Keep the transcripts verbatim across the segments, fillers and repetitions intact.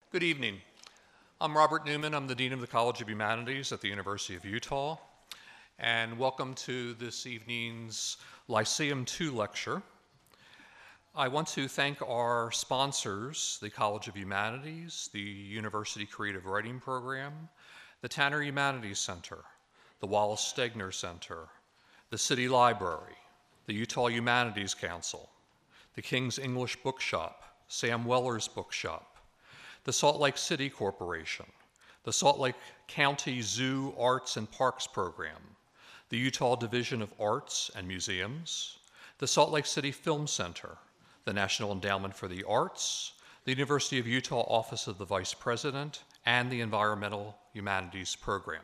Good evening. I'm Robert Newman. I'm the Dean of the College of Humanities at the University of Utah. And welcome to this evening's Lyceum two lecture. I want to thank our sponsors, the College of Humanities, the University Creative Writing Program, the Tanner Humanities Center, the Wallace Stegner Center, the City Library, the Utah Humanities Council, the King's English Bookshop, Sam Weller's Bookshop, the Salt Lake City Corporation, the Salt Lake County Zoo Arts and Parks Program, the Utah Division of Arts and Museums, the Salt Lake City Film Center, the National Endowment for the Arts, the University of Utah Office of the Vice President, and the Environmental Humanities Program.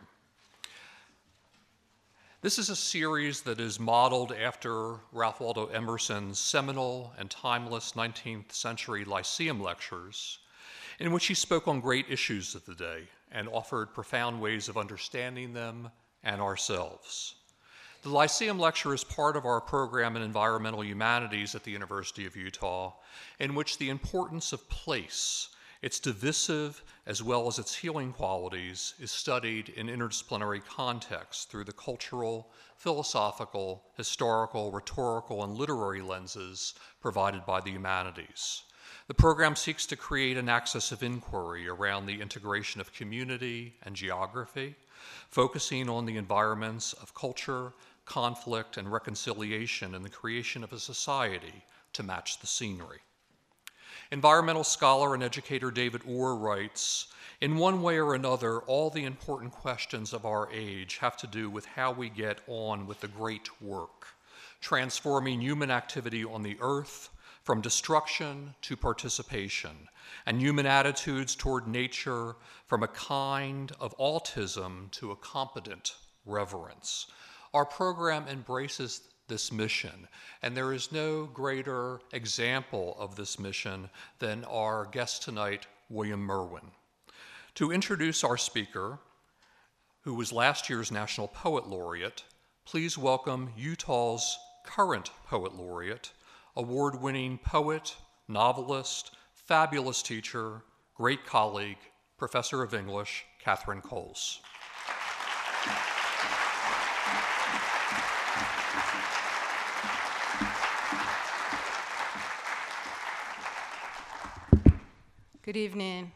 This is a series that is modeled after Ralph Waldo Emerson's seminal and timeless nineteenth century Lyceum lectures, in which he spoke on great issues of the day and offered profound ways of understanding them and ourselves. The Lyceum Lecture is part of our program in environmental humanities at the University of Utah, in which the importance of place, its divisive as well as its healing qualities, is studied in interdisciplinary contexts through the cultural, philosophical, historical, rhetorical, and literary lenses provided by the humanities. The program seeks to create an axis of inquiry around the integration of community and geography, focusing on the environments of culture, conflict, and reconciliation in the creation of a society to match the scenery. Environmental scholar and educator David Orr writes, "In one way or another, all the important questions of our age have to do with how we get on with the great work, transforming human activity on the earth from destruction to participation, and human attitudes toward nature from a kind of autism to a competent reverence." Our program embraces this mission, and there is no greater example of this mission than our guest tonight, William Merwin. To introduce our speaker, who was last year's National Poet Laureate, please welcome Utah's current Poet Laureate, award-winning poet, novelist, fabulous teacher, great colleague, professor of English, Catherine Coles. Good evening.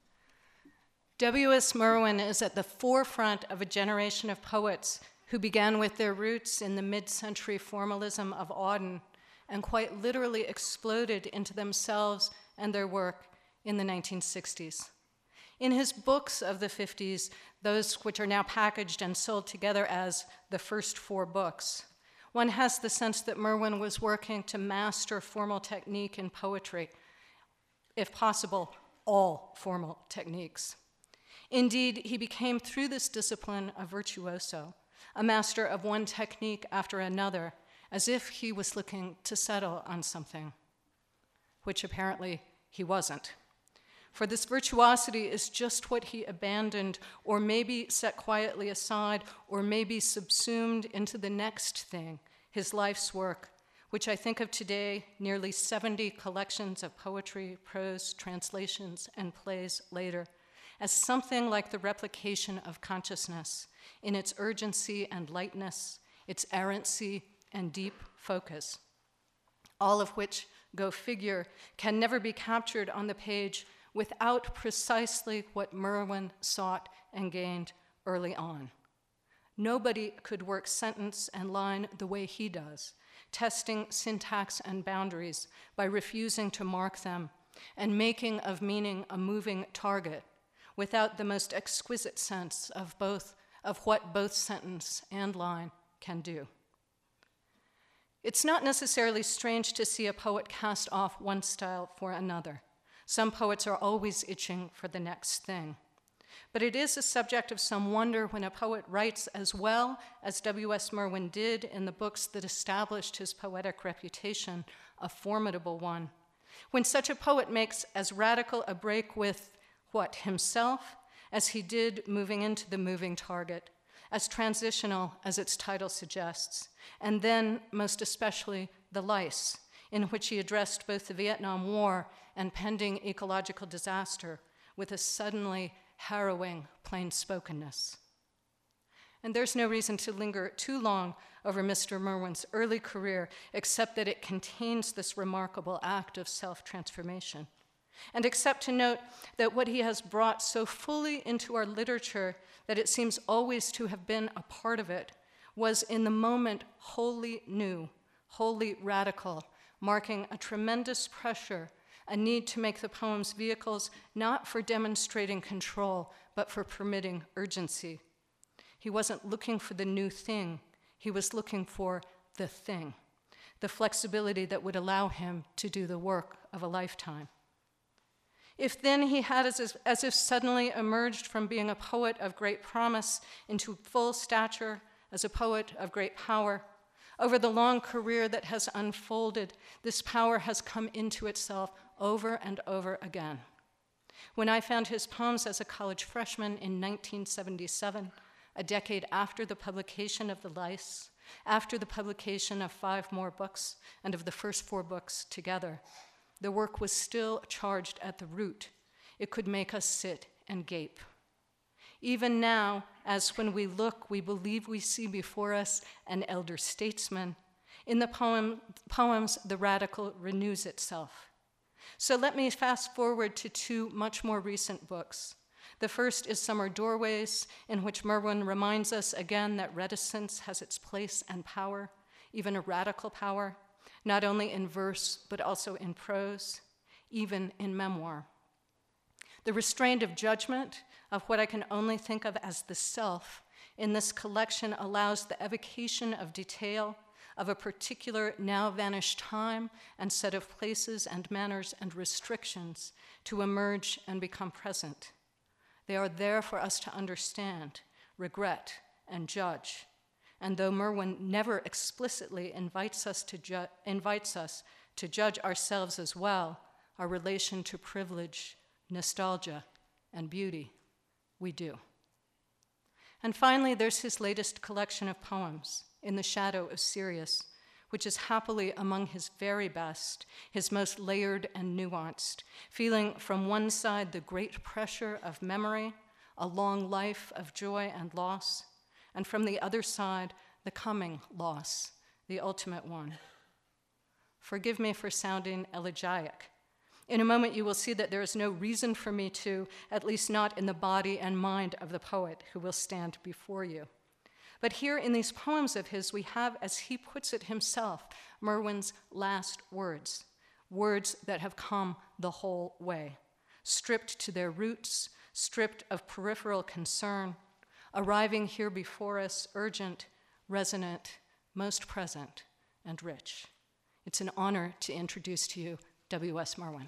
W S Merwin is at the forefront of a generation of poets who began with their roots in the mid-century formalism of Auden and quite literally exploded into themselves and their work in the nineteen sixties. In his books of the fifties, those which are now packaged and sold together as the first four books, one has the sense that Merwin was working to master formal technique in poetry, if possible, all formal techniques. Indeed, he became through this discipline a virtuoso, a master of one technique after another, as if he was looking to settle on something, which apparently he wasn't. For this virtuosity is just what he abandoned, or maybe set quietly aside, or maybe subsumed into the next thing, his life's work, which I think of today, nearly seventy collections of poetry, prose, translations, and plays later, as something like the replication of consciousness in its urgency and lightness, its errancy and deep focus, all of which, go figure, can never be captured on the page without precisely what Merwin sought and gained early on. Nobody could work sentence and line the way he does, testing syntax and boundaries by refusing to mark them and making of meaning a moving target without the most exquisite sense of both of what both sentence and line can do. It's not necessarily strange to see a poet cast off one style for another. Some poets are always itching for the next thing. But it is a subject of some wonder when a poet writes as well as W S Merwin did in the books that established his poetic reputation, a formidable one. When such a poet makes as radical a break with what, himself, as he did moving into the moving target, as transitional as its title suggests, and then, most especially, The Lice, in which he addressed both the Vietnam War and pending ecological disaster, with a suddenly harrowing plain-spokenness. And there's no reason to linger too long over Mister Merwin's early career, except that it contains this remarkable act of self-transformation. And except to note that what he has brought so fully into our literature that it seems always to have been a part of it was in the moment wholly new, wholly radical, marking a tremendous pressure, a need to make the poems vehicles not for demonstrating control, but for permitting urgency. He wasn't looking for the new thing, he was looking for the thing, the flexibility that would allow him to do the work of a lifetime. If then he had as if, as if suddenly emerged from being a poet of great promise into full stature as a poet of great power, over the long career that has unfolded, this power has come into itself over and over again. When I found his poems as a college freshman in nineteen seventy-seven, a decade after the publication of The Lice, after the publication of five more books and of the first four books together, the work was still charged at the root. It could make us sit and gape. Even now, as when we look, we believe we see before us an elder statesman, in the poem, poems, the radical renews itself. So let me fast forward to two much more recent books. The first is Summer Doorways, in which Merwin reminds us again that reticence has its place and power, even a radical power, not only in verse, but also in prose, even in memoir. The restraint of judgment, of what I can only think of as the self, in this collection allows the evocation of detail of a particular now vanished time and set of places and manners and restrictions to emerge and become present. They are there for us to understand, regret, and judge. And though Merwin never explicitly invites us to ju- invites us to judge ourselves as well, our relation to privilege, nostalgia, and beauty, we do. And finally, there's his latest collection of poems, In the Shadow of Sirius, which is happily among his very best, his most layered and nuanced, feeling from one side the great pressure of memory, a long life of joy and loss, and from the other side, the coming loss, the ultimate one. Forgive me for sounding elegiac. In a moment, you will see that there is no reason for me to, at least not in the body and mind of the poet who will stand before you. But here in these poems of his, we have, as he puts it himself, Merwin's last words, words that have come the whole way, stripped to their roots, stripped of peripheral concern, arriving here before us urgent, resonant, most present, and rich. It's an honor to introduce to you W S Merwin.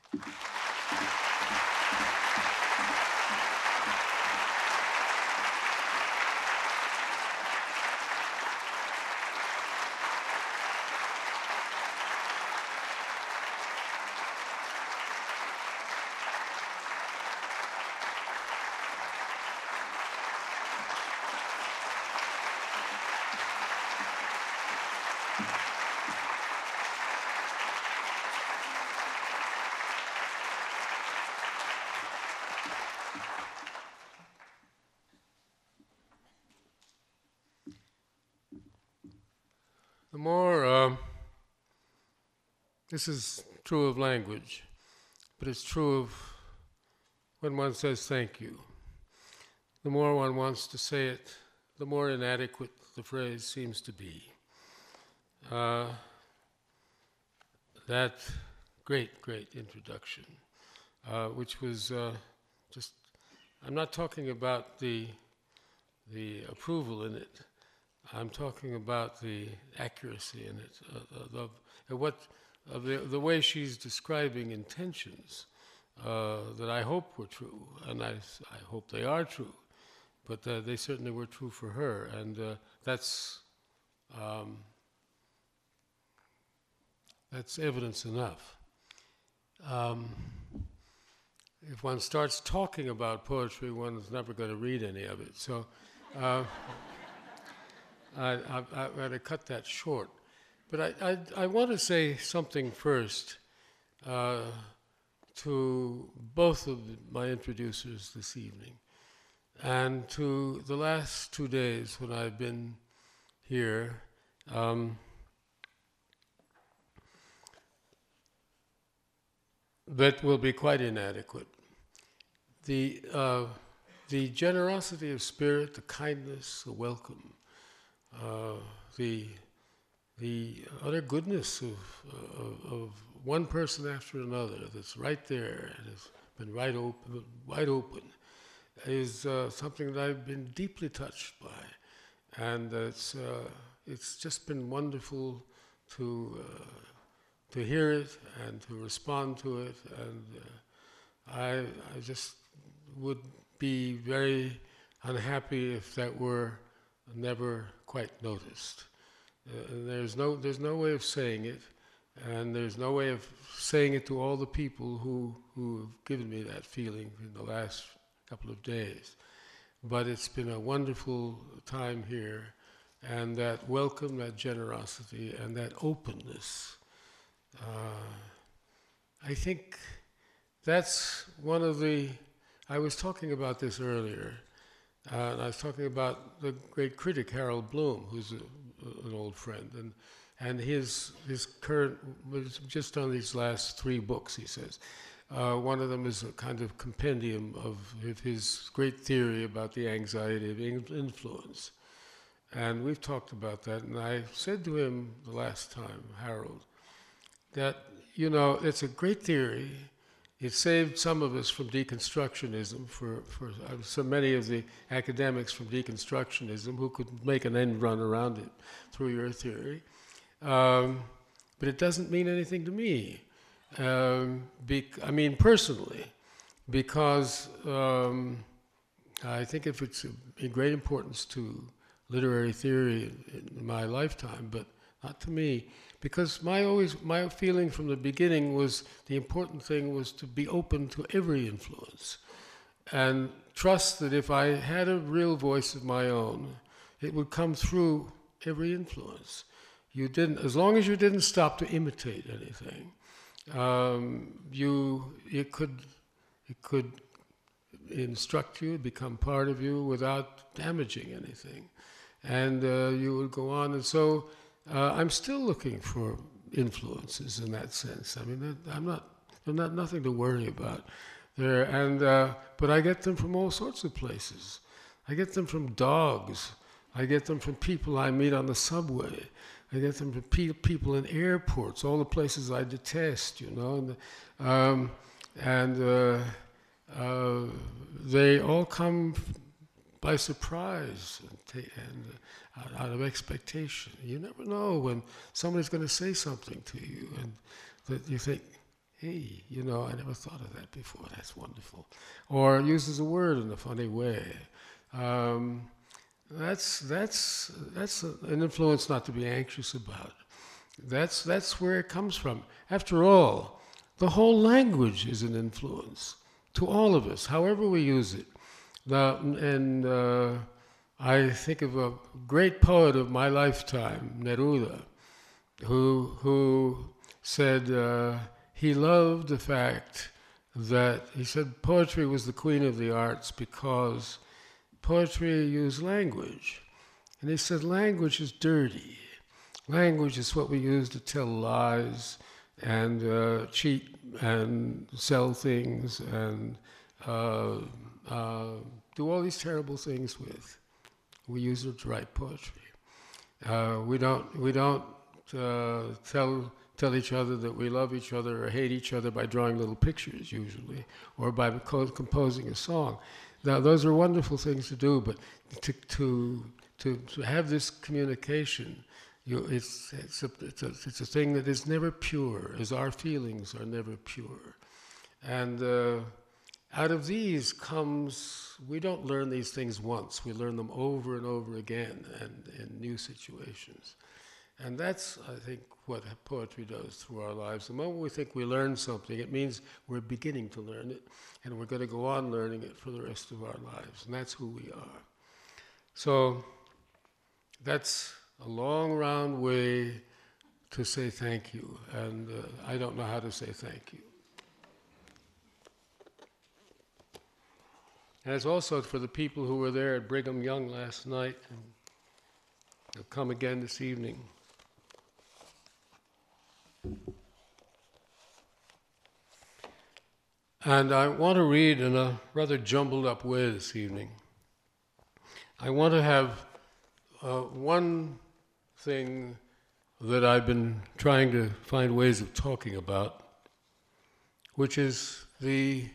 The more, uh, this is true of language, but it's true of when one says thank you. The more one wants to say it, the more inadequate the phrase seems to be. Uh, that great, great introduction, uh, which was uh, just, I'm not talking about the, the approval in it. I'm talking about the accuracy in it, uh, of, of what, of the, the way she's describing intentions uh, that I hope were true, and I, I hope they are true, but uh, they certainly were true for her, and uh, that's um, that's evidence enough. Um, if one starts talking about poetry, one's never going to read any of it. So. Uh, I, I, I've got to cut that short. But I, I, I want to say something first uh, to both of my introducers this evening, and to the last two days when I've been here. Um, that will be quite inadequate. The, uh, the generosity of spirit, the kindness, the welcome, uh, the, the utter goodness of, uh, of one person after another that's right there and has been right open, wide open, is uh, something that I've been deeply touched by. And it's, uh, it's just been wonderful to, uh, to hear it and to respond to it. And uh, I, I just would be very unhappy if that were never quite noticed. Uh, and there's no, there's no way of saying it, and there's no way of saying it to all the people who, who have given me that feeling in the last couple of days. But it's been a wonderful time here, and that welcome, that generosity, and that openness, uh, I think that's one of the, I was talking about this earlier, uh, and I was talking about the great critic Harold Bloom, who's a, a, an old friend, and and his his current, was just on these last three books, he says. Uh, one of them is a kind of compendium of his great theory about the anxiety of influence. And we've talked about that, and I said to him the last time, Harold, that, you know, it's a great theory. It saved some of us from deconstructionism, for, for so many of the academics from deconstructionism who could make an end run around it through your theory. Um, but it doesn't mean anything to me. Um, bec- I mean, personally, because um, I think if it's a, a great importance to literary theory in, in my lifetime, but not to me, because my always my feeling from the beginning was the important thing was to be open to every influence, and trust that if I had a real voice of my own, it would come through every influence. You didn't, as long as you didn't stop to imitate anything. Um, you, it could, it could instruct you, become part of you without damaging anything, and uh, you would go on. And so, uh, I'm still looking for influences in that sense. I mean, I'm not, there's not nothing to worry about there. And uh, but I get them from all sorts of places. I get them from dogs. I get them from people I meet on the subway. I get them from pe- people in airports, all the places I detest, you know. And, um, and uh, uh, they all come by surprise and, ta- and uh, out of expectation. You never know when somebody's going to say something to you, and that you think, hey, you know, I never thought of that before. That's wonderful. Or uses a word in a funny way. Um, That's that's that's a, an influence not to be anxious about. That's that's where it comes from. After all, the whole language is an influence to all of us, however we use it. The, and uh, I think of a great poet of my lifetime, Neruda, who who said uh, he loved the fact that he said poetry was the queen of the arts because poetry used language. And he said language is dirty. Language is what we use to tell lies and uh, cheat and sell things and uh, uh, do all these terrible things with. We use it to write poetry. Uh, we don't, we don't uh, tell, tell each other that we love each other or hate each other by drawing little pictures usually, or by co- composing a song. Now, those are wonderful things to do, but to to to, to have this communication, you, it's it's a, it's a it's a thing that is never pure, as our feelings are never pure, and uh, out of these comes, we don't learn these things once; we learn them over and over again, and in new situations, and that's, I think, what poetry does through our lives. The moment we think we learn something, it means we're beginning to learn it, and we're going to go on learning it for the rest of our lives, and that's who we are. So that's a long, round way to say thank you, and uh, I don't know how to say thank you. And it's also for the people who were there at Brigham Young last night and have come again this evening. And I want to read in a rather jumbled up way this evening. I want to have uh, one thing that I've been trying to find ways of talking about, which is the...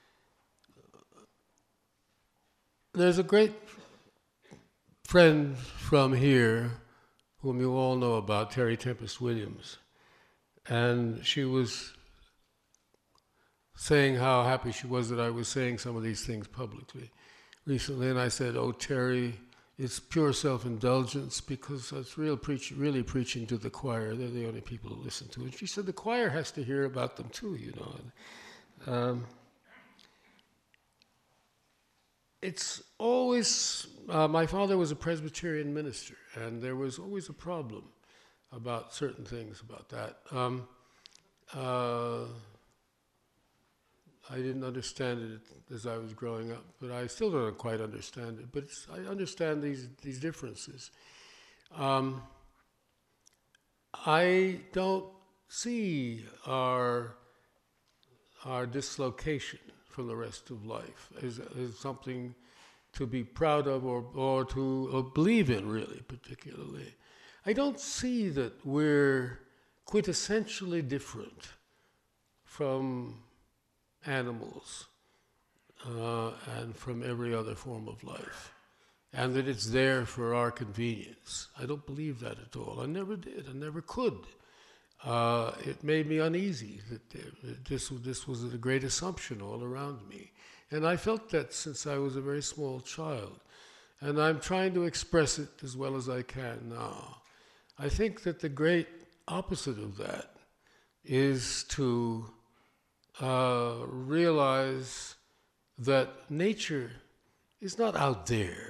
There's a great friend from here whom you all know about, Terry Tempest Williams. And she was saying how happy she was that I was saying some of these things publicly recently. And I said, oh, Terry, it's pure self-indulgence because it's real preach, really preaching to the choir. They're the only people who listen to it. And she said, the choir has to hear about them too, you know. Um, it's always, uh, my father was a Presbyterian minister, and there was always a problem about certain things about that. Um, uh, I didn't understand it as I was growing up, but I still don't quite understand it. But it's, I understand these these differences. Um, I don't see our our dislocation from the rest of life as, as something to be proud of or or to or believe in, really, particularly. I don't see that we're quintessentially different from animals uh, and from every other form of life, and that it's there for our convenience. I don't believe that at all. I never did. I never could. Uh, it made me uneasy that, there, that this, this was a great assumption all around me. And I felt that since I was a very small child. And I'm trying to express it as well as I can now. I think that the great opposite of that is to Uh, realize that nature is not out there.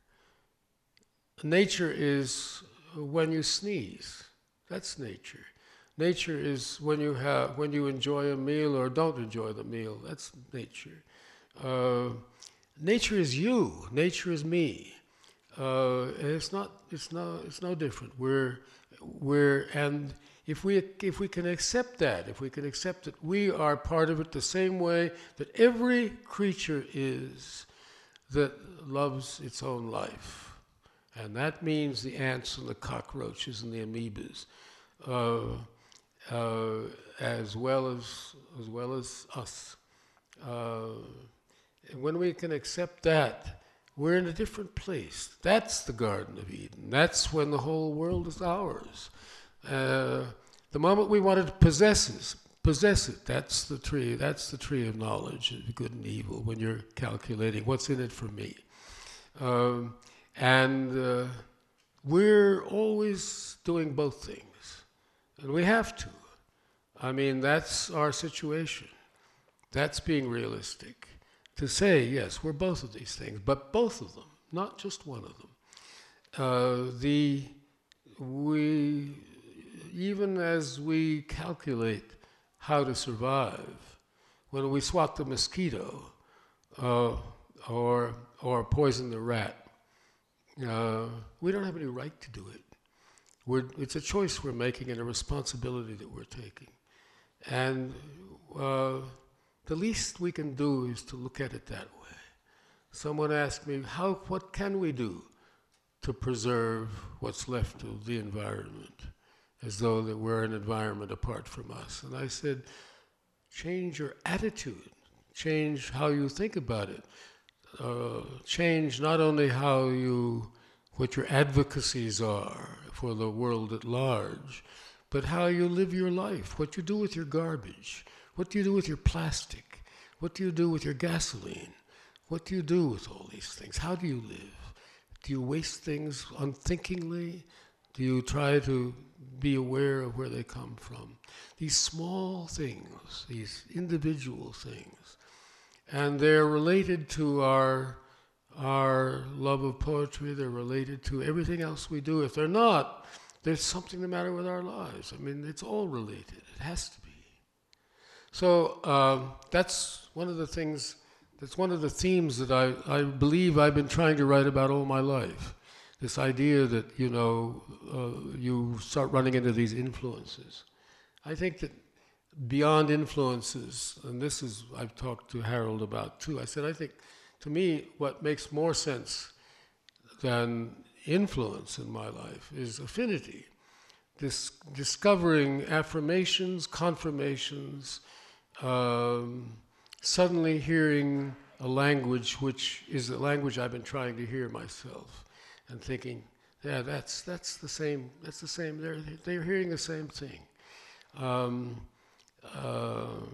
Nature is when you sneeze. That's nature. Nature is when you have when you enjoy a meal or don't enjoy the meal. That's nature. Uh, nature is you. Nature is me. Uh, and it's not. It's no. It's no different. We're we're and. If we, if we can accept that, if we can accept that we are part of it the same way that every creature is that loves its own life, and that means the ants and the cockroaches and the amoebas, uh, uh, as well as as well as us. Uh, and when we can accept that, we're in a different place. That's the Garden of Eden. That's when the whole world is ours. Uh, the moment we want to possess it, possess it, that's the tree, that's the tree of knowledge of good and evil, when you're calculating what's in it for me. Um, and uh, we're always doing both things. And we have to. I mean, that's our situation. That's being realistic. To say, yes, we're both of these things, but both of them, not just one of them. Uh, the, we... Even as we calculate how to survive, when we swat the mosquito uh, or or poison the rat, uh, we don't have any right to do it. We're, it's a choice we're making and a responsibility that we're taking. And uh, the least we can do is to look at it that way. Someone asked me, "How? What can we do to preserve what's left of the environment?" As though that we're an environment apart from us. And I said, change your attitude, change how you think about it, uh, change not only how you, what your advocacies are for the world at large, but how you live your life, what you do with your garbage, what do you do with your plastic, what do you do with your gasoline, what do you do with all these things, how do you live? Do you waste things unthinkingly? Do you try to be aware of where they come from? These small things, these individual things. And they're related to our, our love of poetry, they're related to everything else we do. If they're not, there's something the matter with our lives. I mean, it's all related. It has to be. So um, that's one of the things that's one of the themes that I, I believe I've been trying to write about all my life. This idea that, you know, uh, you start running into these influences. I think that beyond influences, and this is, I've talked to Harold about too, I said, I think, to me, what makes more sense than influence in my life is affinity. This discovering affirmations, confirmations, um, suddenly hearing a language which is the language I've been trying to hear myself, and thinking, yeah, that's that's the same. That's the same. They're they're hearing the same thing. Um, um,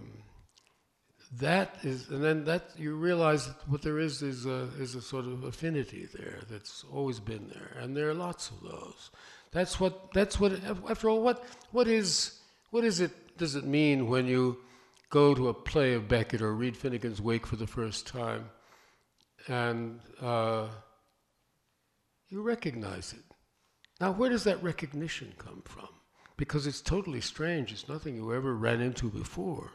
that is, and then that you realize that what there is is a is a sort of affinity there that's always been there, and there are lots of those. That's what that's what. After all, what what is what is it? Does it mean when you go to a play of Beckett or read Finnegan's Wake for the first time, and uh, you recognize it? Now, where does that recognition come from? Because it's totally strange. It's nothing you ever ran into before.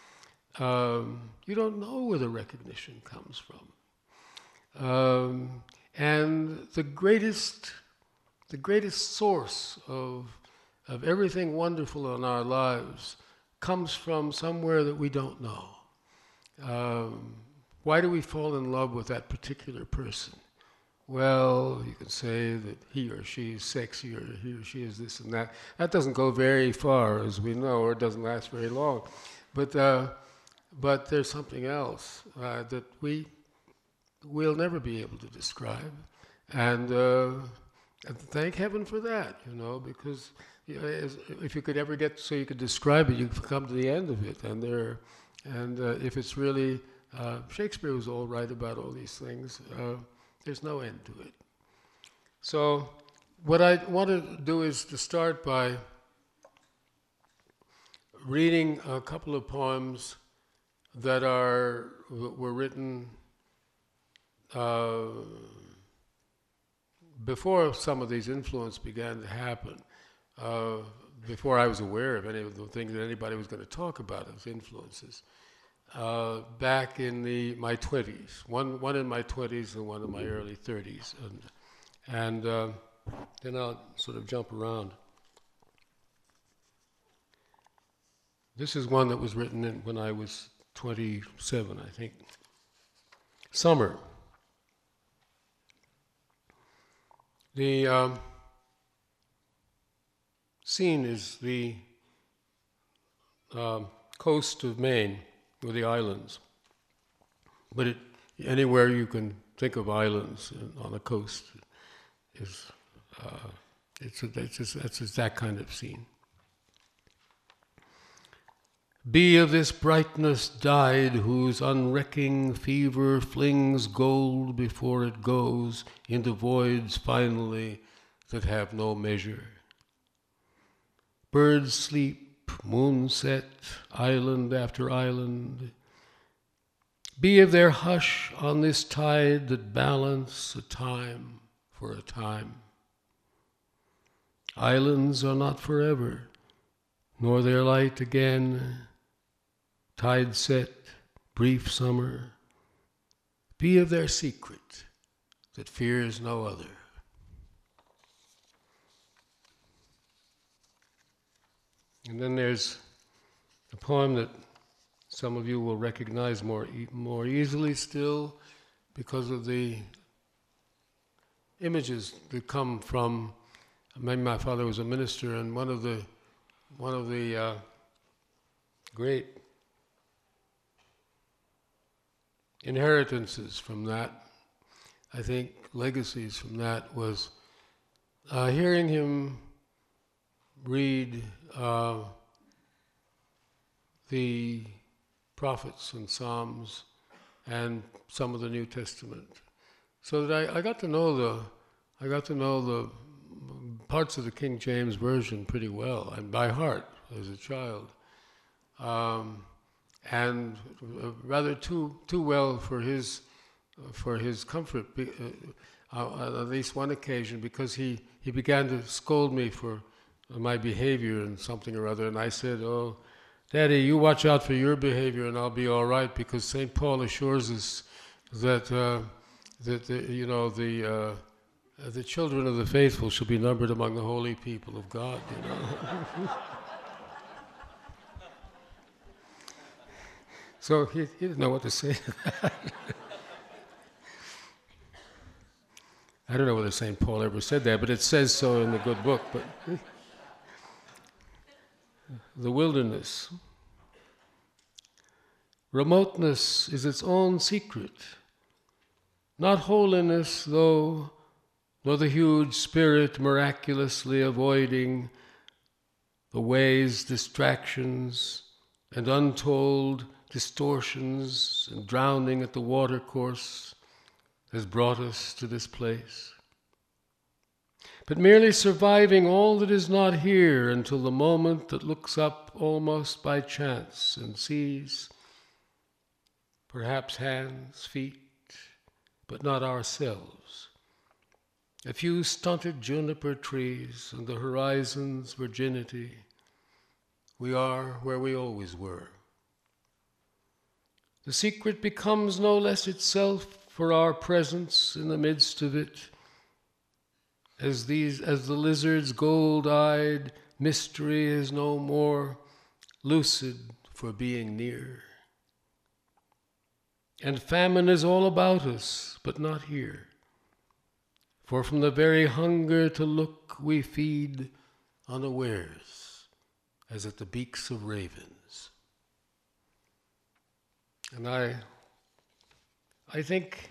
Um, you don't know where the recognition comes from. Um, and the greatest, the greatest source of, of everything wonderful in our lives comes from somewhere that we don't know. Um, why do we fall in love with that particular person? Well, you can say that he or she is sexy, or he or she is this and that. That doesn't go very far, as we know, or it doesn't last very long. But uh, but there's something else uh, that we will never be able to describe, and, uh, and thank heaven for that, you know, because you know, if you could ever get so you could describe it, you could come to the end of it, and there, and uh, if it's really uh, Shakespeare was all right about all these things. Uh, There's no end to it. So what I want to do is to start by reading a couple of poems that are were written uh, before some of these influences began to happen, uh, before I was aware of any of the things that anybody was going to talk about as influences. Uh, back in the my twenties, one one in my twenties and one in my early thirties, and and uh, then I'll sort of jump around. This is one that was written in, when I was twenty-seven, I think. Summer. The um, scene is the um, coast of Maine, or the islands. But it, anywhere you can think of islands on the coast is uh, it's a, it's, just, it's just that kind of scene. Be of this brightness dyed, whose unrecking fever flings gold before it goes into voids finally that have no measure. Birds sleep, moon set, island after island. Be of their hush on this tide that balance a time for a time. Islands are not forever, nor their light again. Tide set, brief summer. Be of their secret that fears no other. And then there's a poem that some of you will recognize more e- more easily still because of the images that come from. Maybe my father was a minister, and one of the one of the uh, great inheritances from that, I think legacies from that, was uh, hearing him read uh, the prophets and Psalms and some of the New Testament, so that I, I got to know the I got to know the parts of the King James Version pretty well, and by heart as a child, um, and uh, rather too too well for his uh, for his comfort. Uh, uh, at least one occasion, because he, he began to scold me for my behavior and something or other, and I said, "Oh, Daddy, you watch out for your behavior and I'll be all right, because Saint Paul assures us that, uh, that the, you know, the, uh, the children of the faithful shall be numbered among the holy people of God, you know. So he, he didn't know what to say to that. I don't know whether Saint Paul ever said that, but it says so in the good book. But the wilderness. Remoteness is its own secret. Not holiness, though, nor the huge spirit miraculously avoiding the ways, distractions, and untold distortions and drowning at the watercourse has brought us to this place. But merely surviving all that is not here until the moment that looks up almost by chance and sees perhaps hands, feet, but not ourselves. A few stunted juniper trees and the horizon's virginity. We are where we always were. The secret becomes no less itself for our presence in the midst of it, as these, as the lizard's gold-eyed mystery is no more lucid for being near. And famine is all about us, but not here. For from the very hunger to look we feed unawares, as at the beaks of ravens. And I, I think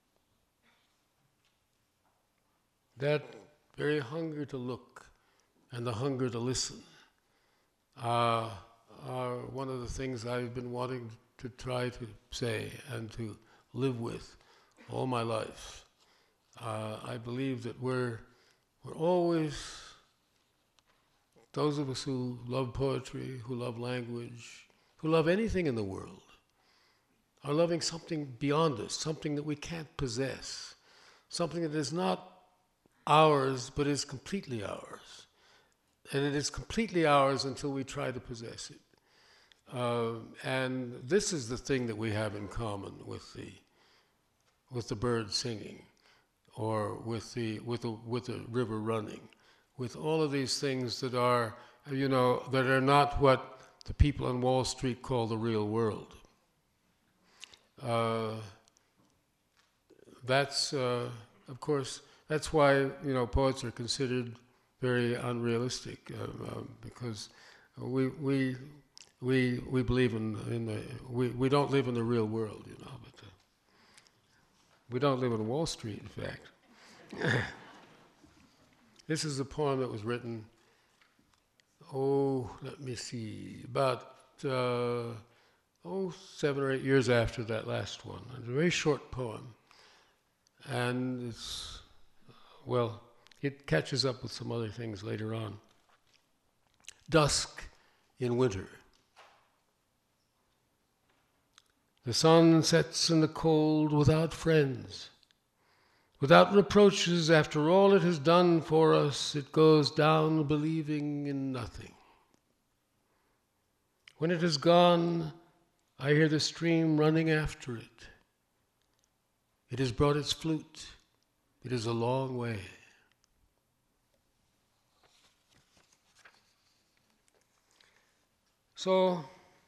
that very hunger to look and the hunger to listen uh, are one of the things I've been wanting to try to say and to live with all my life. Uh, I believe that we're, we're always, those of us who love poetry, who love language, who love anything in the world, are loving something beyond us, something that we can't possess, something that is not ours, but is completely ours. And it is completely ours until we try to possess it. Uh, and this is the thing that we have in common with the with the bird singing, or with the with the with the river running, with all of these things that are, you know, that are not what the people on Wall Street call the real world. Uh, that's, uh, of course, that's why, you know, poets are considered very unrealistic, uh, uh, because we we we we believe in in the we, we don't live in the real world, you know. But uh, we don't live on Wall Street, in fact. This is a poem that was written. Oh, let me see, about. Uh, oh, seven or eight years after that last one. It's a very short poem. And it's, well, it catches up with some other things later on. Dusk in winter. The sun sets in the cold without friends. Without reproaches, after all it has done for us, it goes down believing in nothing. When it is gone, I hear the stream running after it. It has brought its flute. It is a long way. So,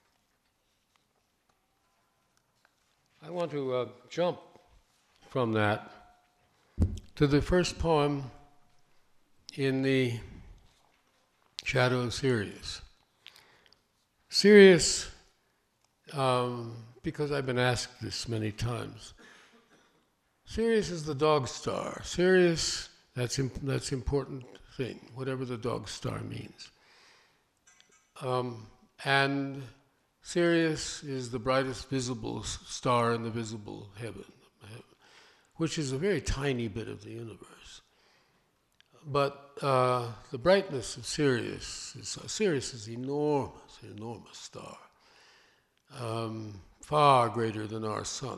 I want to uh, jump from that to the first poem in the Shadow of Sirius. Sirius, um, because I've been asked this many times, Sirius is the dog star. Sirius, that's imp- that's important thing, whatever the dog star means. Um, and Sirius is the brightest visible star in the visible heaven, which is a very tiny bit of the universe. But uh, the brightness of Sirius, is, uh, Sirius is enormous, enormous star, um, far greater than our sun.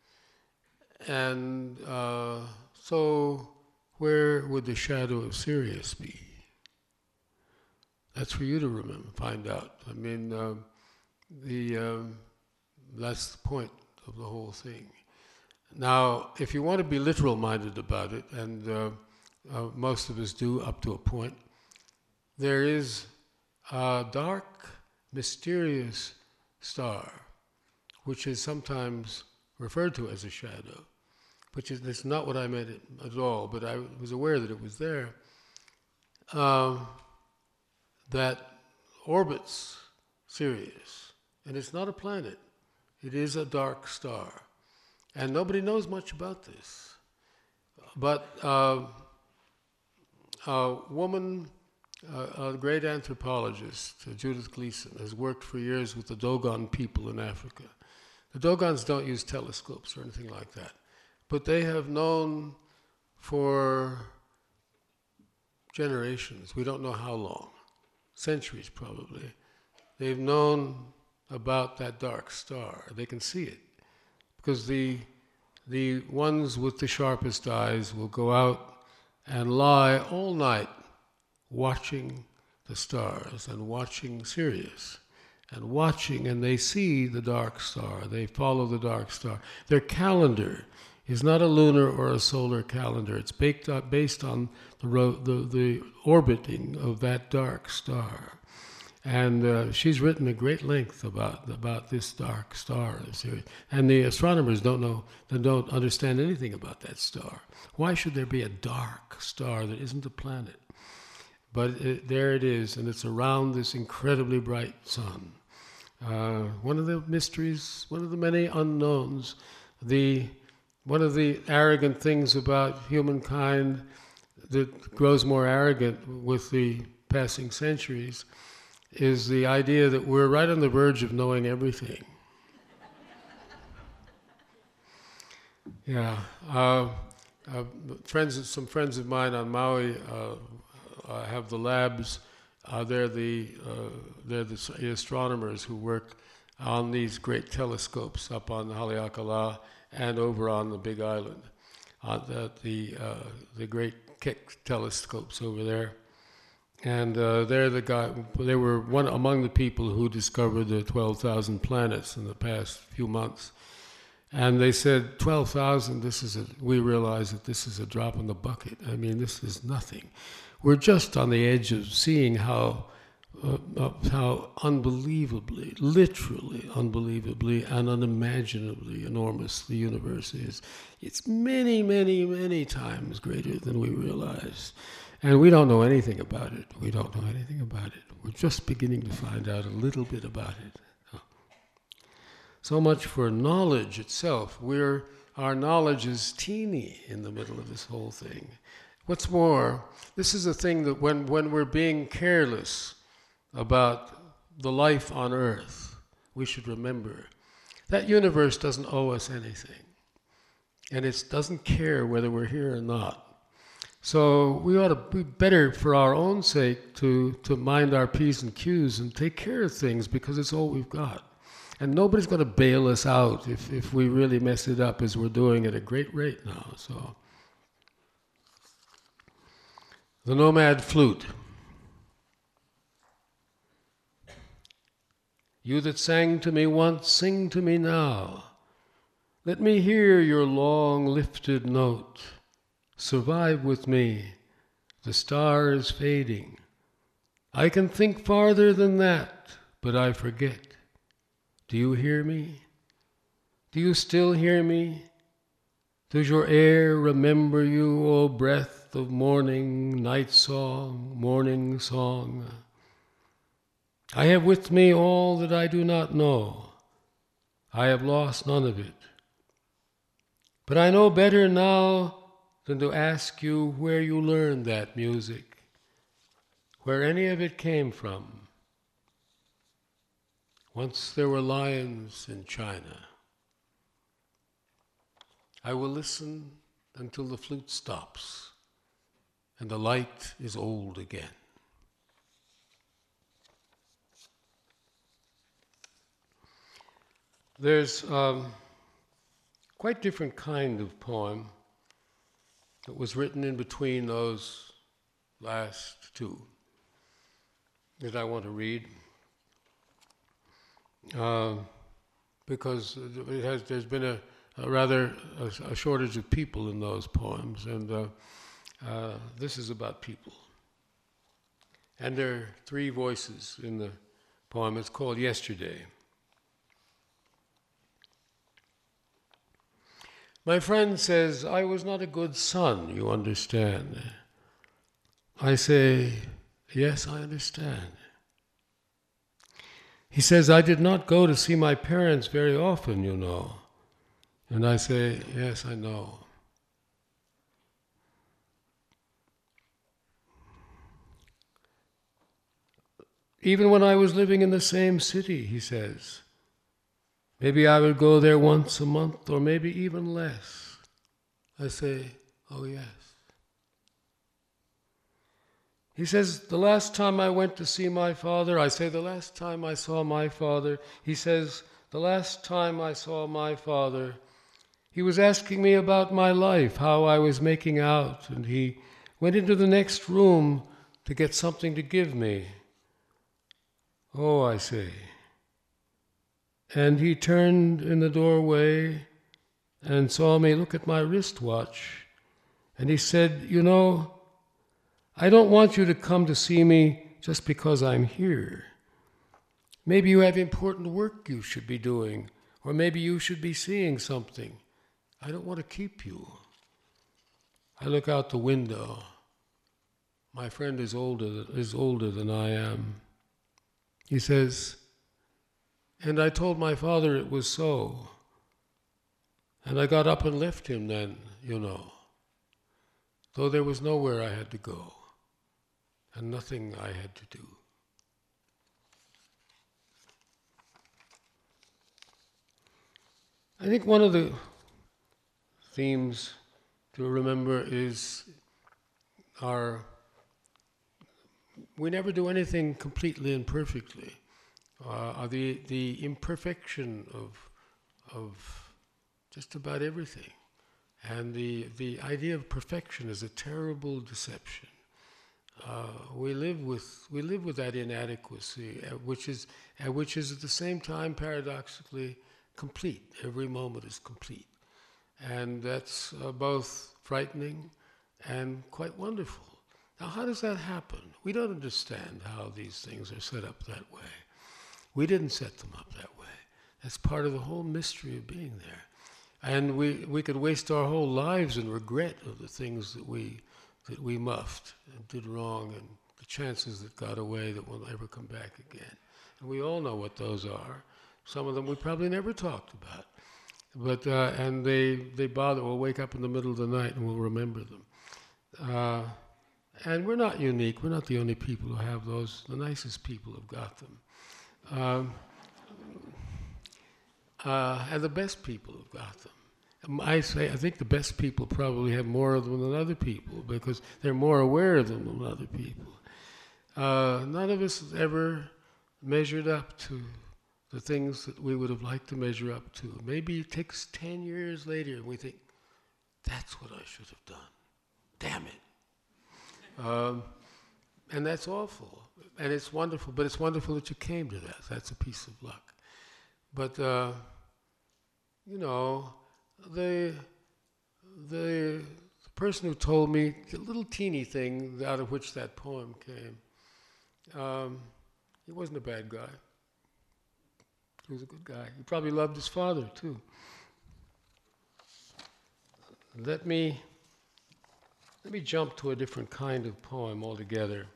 And uh, so where would the shadow of Sirius be? That's for you to remember, find out. I mean, uh, the um, that's the point of the whole thing. Now, if you want to be literal-minded about it, and uh, uh, most of us do up to a point, there is a dark, mysterious star, which is sometimes referred to as a shadow, which is that's not what I meant it at all, but I was aware that it was there, um, that orbits Sirius. And it's not a planet. It is a dark star. And nobody knows much about this. But uh, a woman, uh, a great anthropologist, uh, Judith Gleason, has worked for years with the Dogon people in Africa. The Dogons don't use telescopes or anything like that. But they have known for generations, we don't know how long, centuries probably, they've known about that dark star. They can see it. Because the, the ones with the sharpest eyes will go out and lie all night watching the stars and watching Sirius and watching, and they see the dark star. They follow the dark star. Their calendar is not a lunar or a solar calendar. It's baked up, based on the, ro- the, the orbiting of that dark star. And uh, she's written at great length about about this dark star, Sirius. And the astronomers don't know, they don't understand anything about that star. Why should there be a dark star that isn't a planet? But it, there it is, and it's around this incredibly bright sun. Uh, one of the mysteries, one of the many unknowns, the one of the arrogant things about humankind that grows more arrogant with the passing centuries is the idea that we're right on the verge of knowing everything. Yeah. Uh, uh, friends, some friends of mine on Maui uh, uh, have the labs. Uh, they're the uh, they're the astronomers who work on these great telescopes up on Haleakala and over on the Big Island, on the the, uh, the great Keck telescopes over there. And uh, they're the guy. They were one among the people who discovered the twelve thousand planets in the past few months. And they said, twelve thousand. This is a. We realize that this is a drop in the bucket. I mean, this is nothing. We're just on the edge of seeing how, uh, uh, how unbelievably, literally unbelievably, and unimaginably enormous the universe is. It's many, many, many times greater than we realize. And we don't know anything about it. We don't know anything about it. We're just beginning to find out a little bit about it. Oh. So much for knowledge itself. We're, our knowledge is teeny in the middle of this whole thing. What's more, this is a thing that when, when we're being careless about the life on Earth, we should remember that universe doesn't owe us anything. And it doesn't care whether we're here or not. So we ought to be better for our own sake to, to mind our P's and Q's and take care of things because it's all we've got. And nobody's going to bail us out if, if we really mess it up as we're doing at a great rate now. So, the Nomad Flute. You that sang to me once, sing to me now. Let me hear your long lifted note. Survive with me, the star is fading. I can think farther than that, but I forget. Do you hear me? Do you still hear me? Does your air remember you, O breath of morning, night song, morning song? I have with me all that I do not know. I have lost none of it. But I know better now than to ask you where you learned that music, where any of it came from. Once there were lions in China. I will listen until the flute stops and the light is old again. There's um, quite different kind of poem that was written in between those last two that I want to read. uh, because it has, there's been a, a rather a, a shortage of people in those poems, and uh, uh, this is about people. And there are three voices in the poem. It's called Yesterday. My friend says, I was not a good son, you understand. I say, yes, I understand. He says, I did not go to see my parents very often, you know. And I say, yes, I know. Even when I was living in the same city, he says, maybe I would go there once a month or maybe even less. I say, oh yes. He says, the last time I went to see my father, I say, the last time I saw my father, he says, the last time I saw my father, he was asking me about my life, how I was making out, and he went into the next room to get something to give me. Oh, I say. And he turned in the doorway and saw me look at my wristwatch, and he said, you know, I don't want you to come to see me just because I'm here. Maybe you have important work you should be doing, or maybe you should be seeing something. I don't want to keep you. I look out the window. My friend is older, is older than I am. He says, and I told my father it was so. And I got up and left him then, you know, though there was nowhere I had to go. And nothing I had to do. I think one of the themes to remember is our, we never do anything completely and perfectly. Uh, the, the imperfection of, of just about everything. And the, the idea of perfection is a terrible deception. Uh, we live with we live with that inadequacy, uh, which is uh, which is at the same time paradoxically complete. Every moment is complete, and that's uh, both frightening and quite wonderful. Now, how does that happen? We don't understand how these things are set up that way. We didn't set them up that way. That's part of the whole mystery of being there, and we we could waste our whole lives in regret of the things that we. that we muffed and did wrong, and the chances that got away that will never come back again. And we all know what those are. Some of them we probably never talked about. But, uh, and they, they bother, we'll wake up in the middle of the night and we'll remember them. Uh, and we're not unique, we're not the only people who have those, the nicest people have got them. Um, uh, and the best people have got them. I say, I think the best people probably have more of them than other people because they're more aware of them than other people. Uh, none of us has ever measured up to the things that we would have liked to measure up to. Maybe it takes ten years later and we think, that's what I should have done. Damn it. Um, and that's awful. And it's wonderful, but it's wonderful that you came to that. That's a piece of luck. But, uh, you know, The, the the person who told me the little teeny thing out of which that poem came, um, he wasn't a bad guy. He was a good guy. He probably loved his father too. Let me let me jump to a different kind of poem altogether.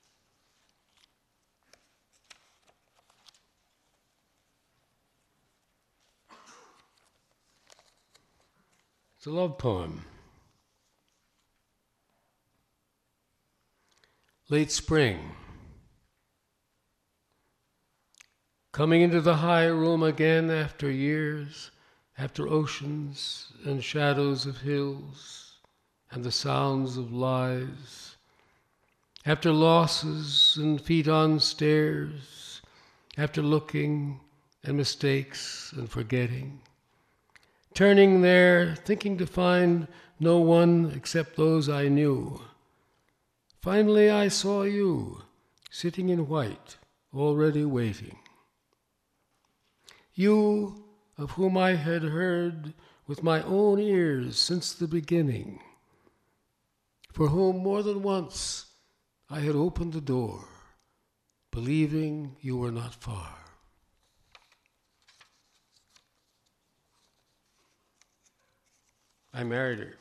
It's a love poem. Late spring. Coming into the high room again after years, after oceans and shadows of hills and the sounds of lies, after losses and feet on stairs, after looking and mistakes and forgetting. Turning there, thinking to find no one except those I knew. Finally I saw you, sitting in white, already waiting. you of whom I had heard with my own ears since the beginning, for whom more than once I had opened the door, believing you were not far. I married her.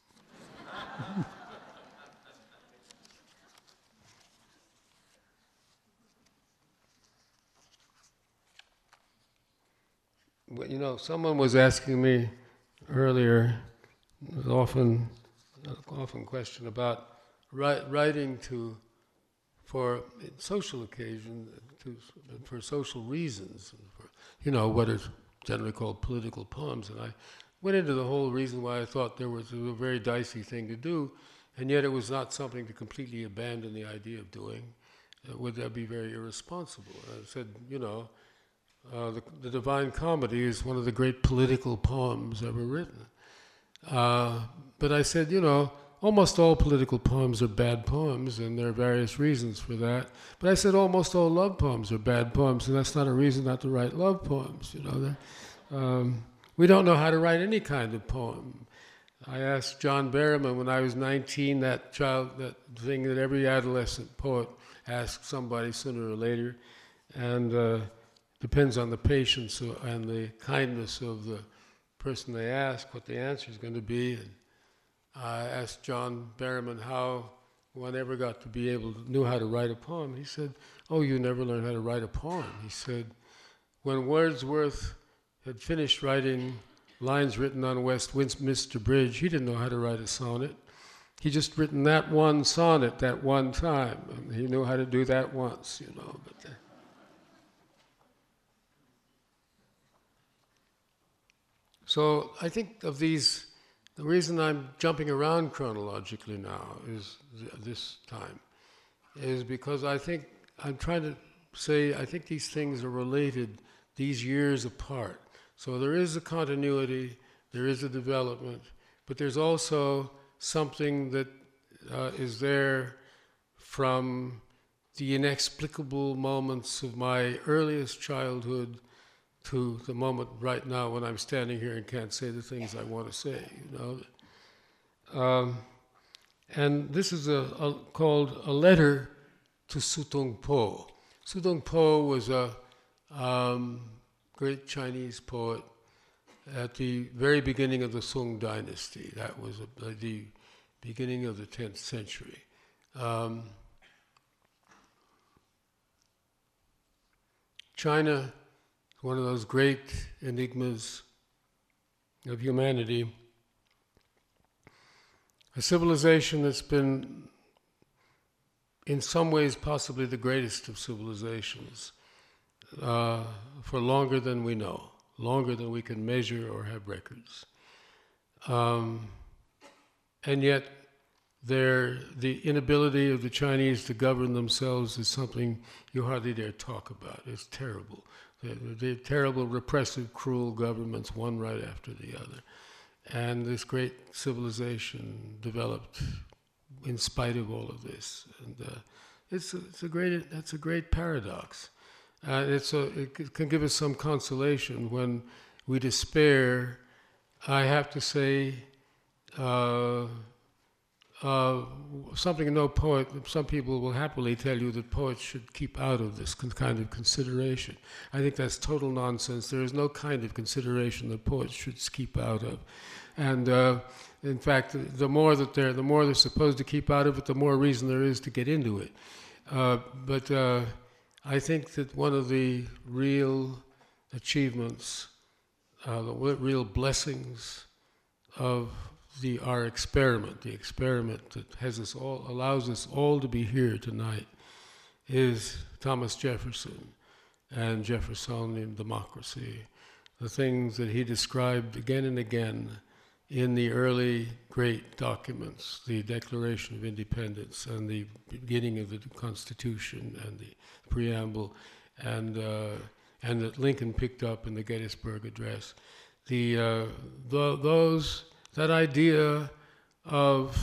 Well, you know, someone was asking me earlier, often, often question about write, writing to, for social occasion, to, for social reasons, for, you know, what is generally called political poems. And I went into the whole reason why I thought there was a very dicey thing to do, and yet it was not something to completely abandon the idea of doing. Uh, would that be very irresponsible? I said, you know, Uh, the, the Divine Comedy is one of the great political poems ever written. Uh, but I said, you know, almost all political poems are bad poems, and there are various reasons for that. But I said almost all love poems are bad poems, and that's not a reason not to write love poems. You know, that, um, we don't know how to write any kind of poem. I asked John Berryman when I was nineteen, that child, that thing that every adolescent poet asks somebody sooner or later, and. Uh, Depends on the patience and the kindness of the person they ask, what the answer is going to be. And I asked John Berryman how one ever got to be able to, knew how to write a poem. He said, oh, you never learned how to write a poem. He said, when Wordsworth had finished writing lines written on Westminster Bridge, he didn't know how to write a sonnet. He just written that one sonnet that one time, and he knew how to do that once, you know. But, uh, So I think of these, the reason I'm jumping around chronologically now is th- this time, is because I think, I'm trying to say, I think these things are related, these years apart. So there is a continuity, there is a development, but there's also something that uh, is there from the inexplicable moments of my earliest childhood to the moment right now when I'm standing here and can't say the things I want to say, you know. Um, and this is a, a, called A Letter to Sutong Po. Sutong Po was a um, great Chinese poet at the very beginning of the Song dynasty. That was a, the beginning of the tenth century. Um, China, one of those great enigmas of humanity, a civilization that's been, in some ways, possibly the greatest of civilizations, uh, for longer than we know, longer than we can measure or have records. Um, and yet, their, the inability of the Chinese to govern themselves is something you hardly dare talk about. It's terrible. The terrible, repressive, cruel governments, one right after the other. And this great civilization developed in spite of all of this. And uh, it's, a, it's a great, that's a great paradox. Uh, it's a, it can give us some consolation when we despair. I have to say, uh, Uh, something no poet, some people will happily tell you that poets should keep out of this kind of consideration. I think that's total nonsense. There is no kind of consideration that poets should keep out of. And uh, in fact, the more that they're, the more they're supposed to keep out of it, the more reason there is to get into it. Uh, but uh, I think that one of the real achievements, uh, the real blessings of The, our experiment, the experiment that has us all, allows us all to be here tonight, is Thomas Jefferson and Jeffersonian democracy. The things that he described again and again in the early great documents, the Declaration of Independence and the beginning of the Constitution and the preamble, and uh, and that Lincoln picked up in the Gettysburg Address. The, uh, the those. That idea of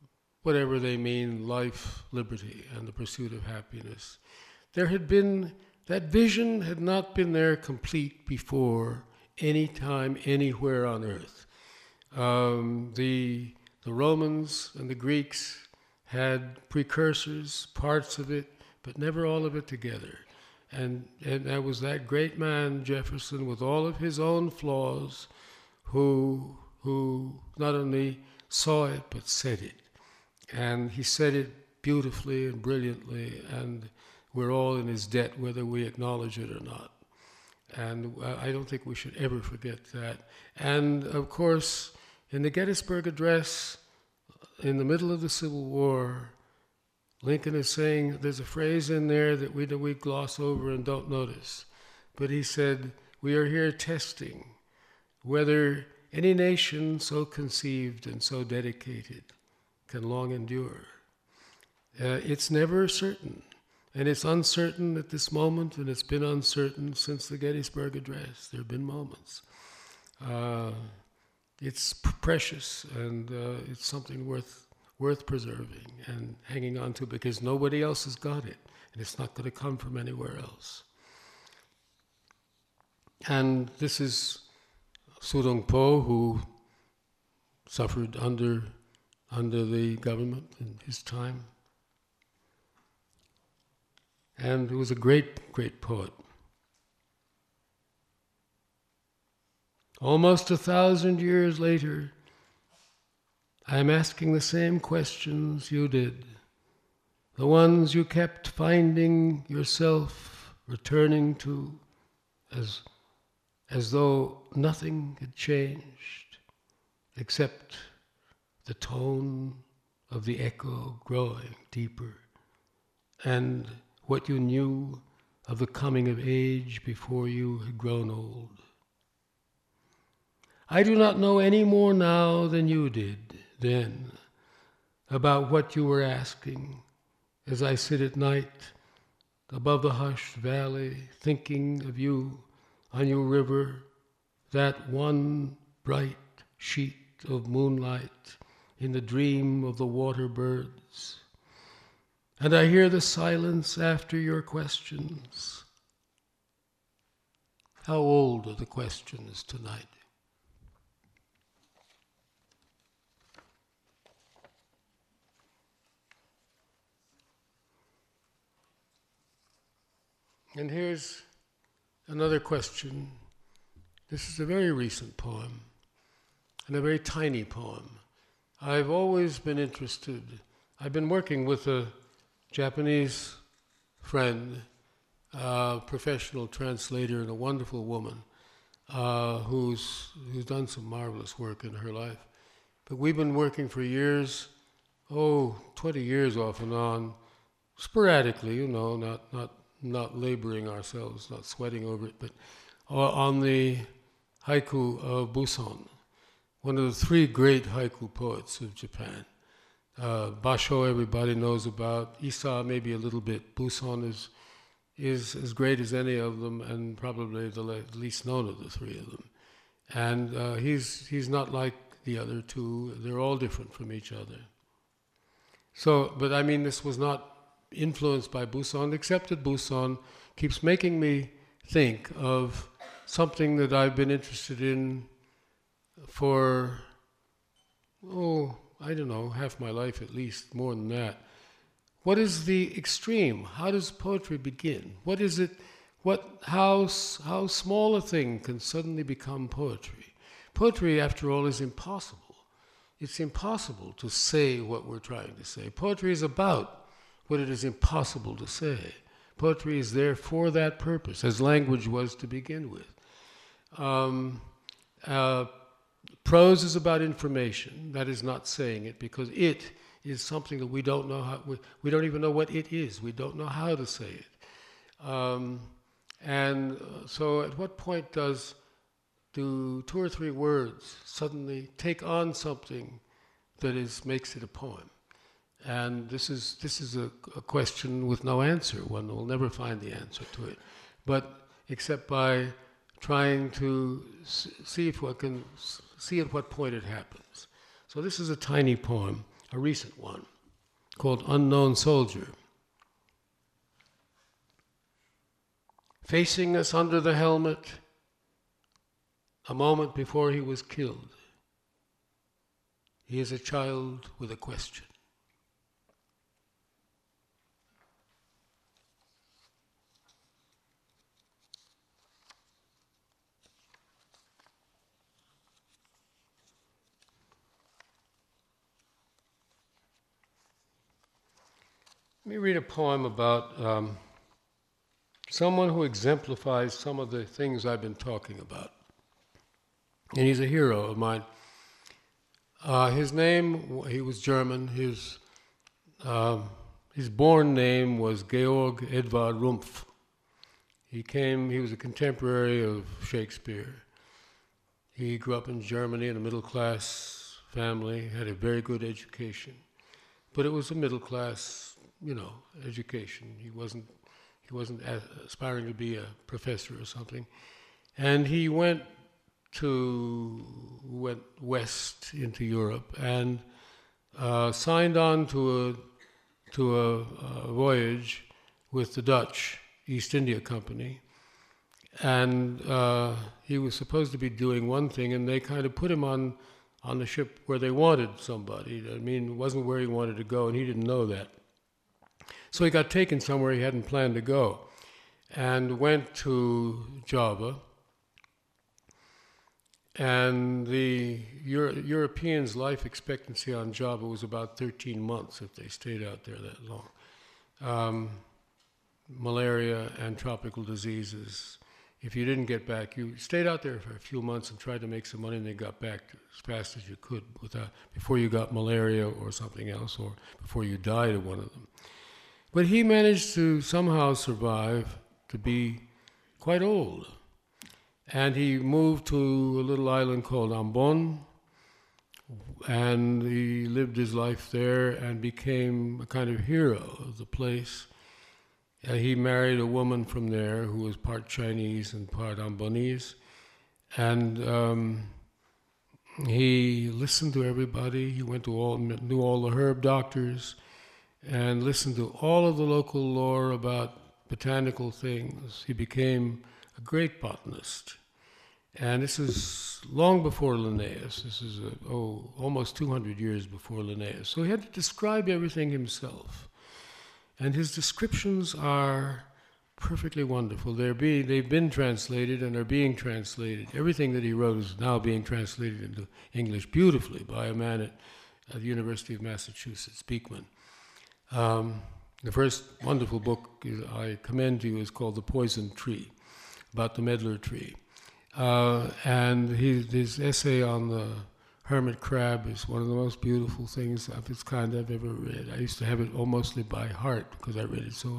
whatever they mean, life, liberty, and the pursuit of happiness. There had been that vision had not been there complete before any time, anywhere on earth. Um, the, the Romans and the Greeks had precursors, parts of it, but never all of it together. And, and that was that great man, Jefferson, with all of his own flaws, who, who not only saw it, but said it. And he said it beautifully and brilliantly, and we're all in his debt, whether we acknowledge it or not. And I don't think we should ever forget that. And of course, in the Gettysburg Address, in the middle of the Civil War, Lincoln is saying, there's a phrase in there that we, that we gloss over and don't notice. But he said, we are here testing whether any nation so conceived and so dedicated can long endure. Uh, it's never certain. And it's uncertain at this moment, and it's been uncertain since the Gettysburg Address. There have been moments. Uh, it's p- precious, and uh, it's something worth worth preserving and hanging on to, because nobody else has got it, and it's not going to come from anywhere else. And this is Su-Dong Po, who suffered under under the government in his time. And he was a great, great poet. Almost a thousand years later, I am asking the same questions you did, the ones you kept finding yourself returning to as, as though nothing had changed except the tone of the echo growing deeper, and what you knew of the coming of age before you had grown old. I do not know any more now than you did then about what you were asking as I sit at night above the hushed valley thinking of you on your river, that one bright sheet of moonlight in the dream of the water birds. And I hear the silence after your questions. How old are the questions tonight? And here's another question. This is a very recent poem, and a very tiny poem. I've always been interested. I've been working with a Japanese friend, a professional translator, and a wonderful woman uh, who's who's done some marvelous work in her life. But we've been working for years, oh, twenty years off and on, sporadically, you know, not not not laboring ourselves, not sweating over it, but on the haiku of Buson, one of the three great haiku poets of Japan. Uh, Basho everybody knows about, Issa maybe a little bit, Buson is is as great as any of them, and probably the le- least known of the three of them. And uh, he's he's not like the other two, they're all different from each other. So, but I mean, this was not influenced by Buson, except that Buson keeps making me think of something that I've been interested in for, oh, I don't know, half my life at least, more than that. What is the extreme? How does poetry begin? What is it, what, how, how small a thing can suddenly become poetry? Poetry, after all, is impossible. It's impossible to say what we're trying to say. Poetry is about what it is impossible to say. Poetry is there for that purpose, as language was to begin with. Um, uh, prose is about information. That is not saying it, because it is something that we don't know how, we, we don't even know what it is. We don't know how to say it. Um, and so at what point does, do two or three words suddenly take on something that is, makes it a poem? And this is this is a, a question with no answer. One will never find the answer to it, but except by trying to s- see if one can s- see at what point it happens. So this is a tiny poem, a recent one, called Unknown Soldier. facing us under the helmet a moment before he was killed. He is a child with a question. Let me read a poem about um, someone who exemplifies some of the things I've been talking about. And he's a hero of mine. Uh, his name, he was German. His, um, his born name was Georg Edvard Rumpf. He came, he was a contemporary of Shakespeare. He grew up in Germany in a middle-class family, had a very good education. But it was a middle-class, you know, education. He wasn't, he wasn't aspiring to be a professor or something. And he went to, went west into Europe and uh, signed on to a, to a, a voyage with the Dutch East India Company. And uh, he was supposed to be doing one thing, and they kind of put him on, on the ship where they wanted somebody. I mean, it wasn't where he wanted to go, and he didn't know that. So he got taken somewhere he hadn't planned to go, and went to Java. And the Euro- Europeans' life expectancy on Java was about thirteen months if they stayed out there that long. Um, malaria and tropical diseases. If you didn't get back, you stayed out there for a few months and tried to make some money, and then got back as fast as you could without, before you got malaria or something else, or before you died of one of them. But he managed to somehow survive to be quite old. And he moved to a little island called Ambon, and he lived his life there and became a kind of hero of the place. Uh, he married a woman from there who was part Chinese and part Ambonese, and um, he listened to everybody. He went to all, knew all the herb doctors, and listened to all of the local lore about botanical things. He became a great botanist. And this is long before Linnaeus. This is, a, oh, almost two hundred years before Linnaeus. So he had to describe everything himself. And his descriptions are perfectly wonderful. They're being, they've been translated and are being translated. Everything that he wrote is now being translated into English beautifully by a man at, at the University of Massachusetts, Beekman. Um, the first wonderful book I commend to you is called The Poison Tree, about the medlar tree. Uh, and his, his essay on the hermit crab is one of the most beautiful things of its kind I've ever read. I used to have it almost by heart because I read it so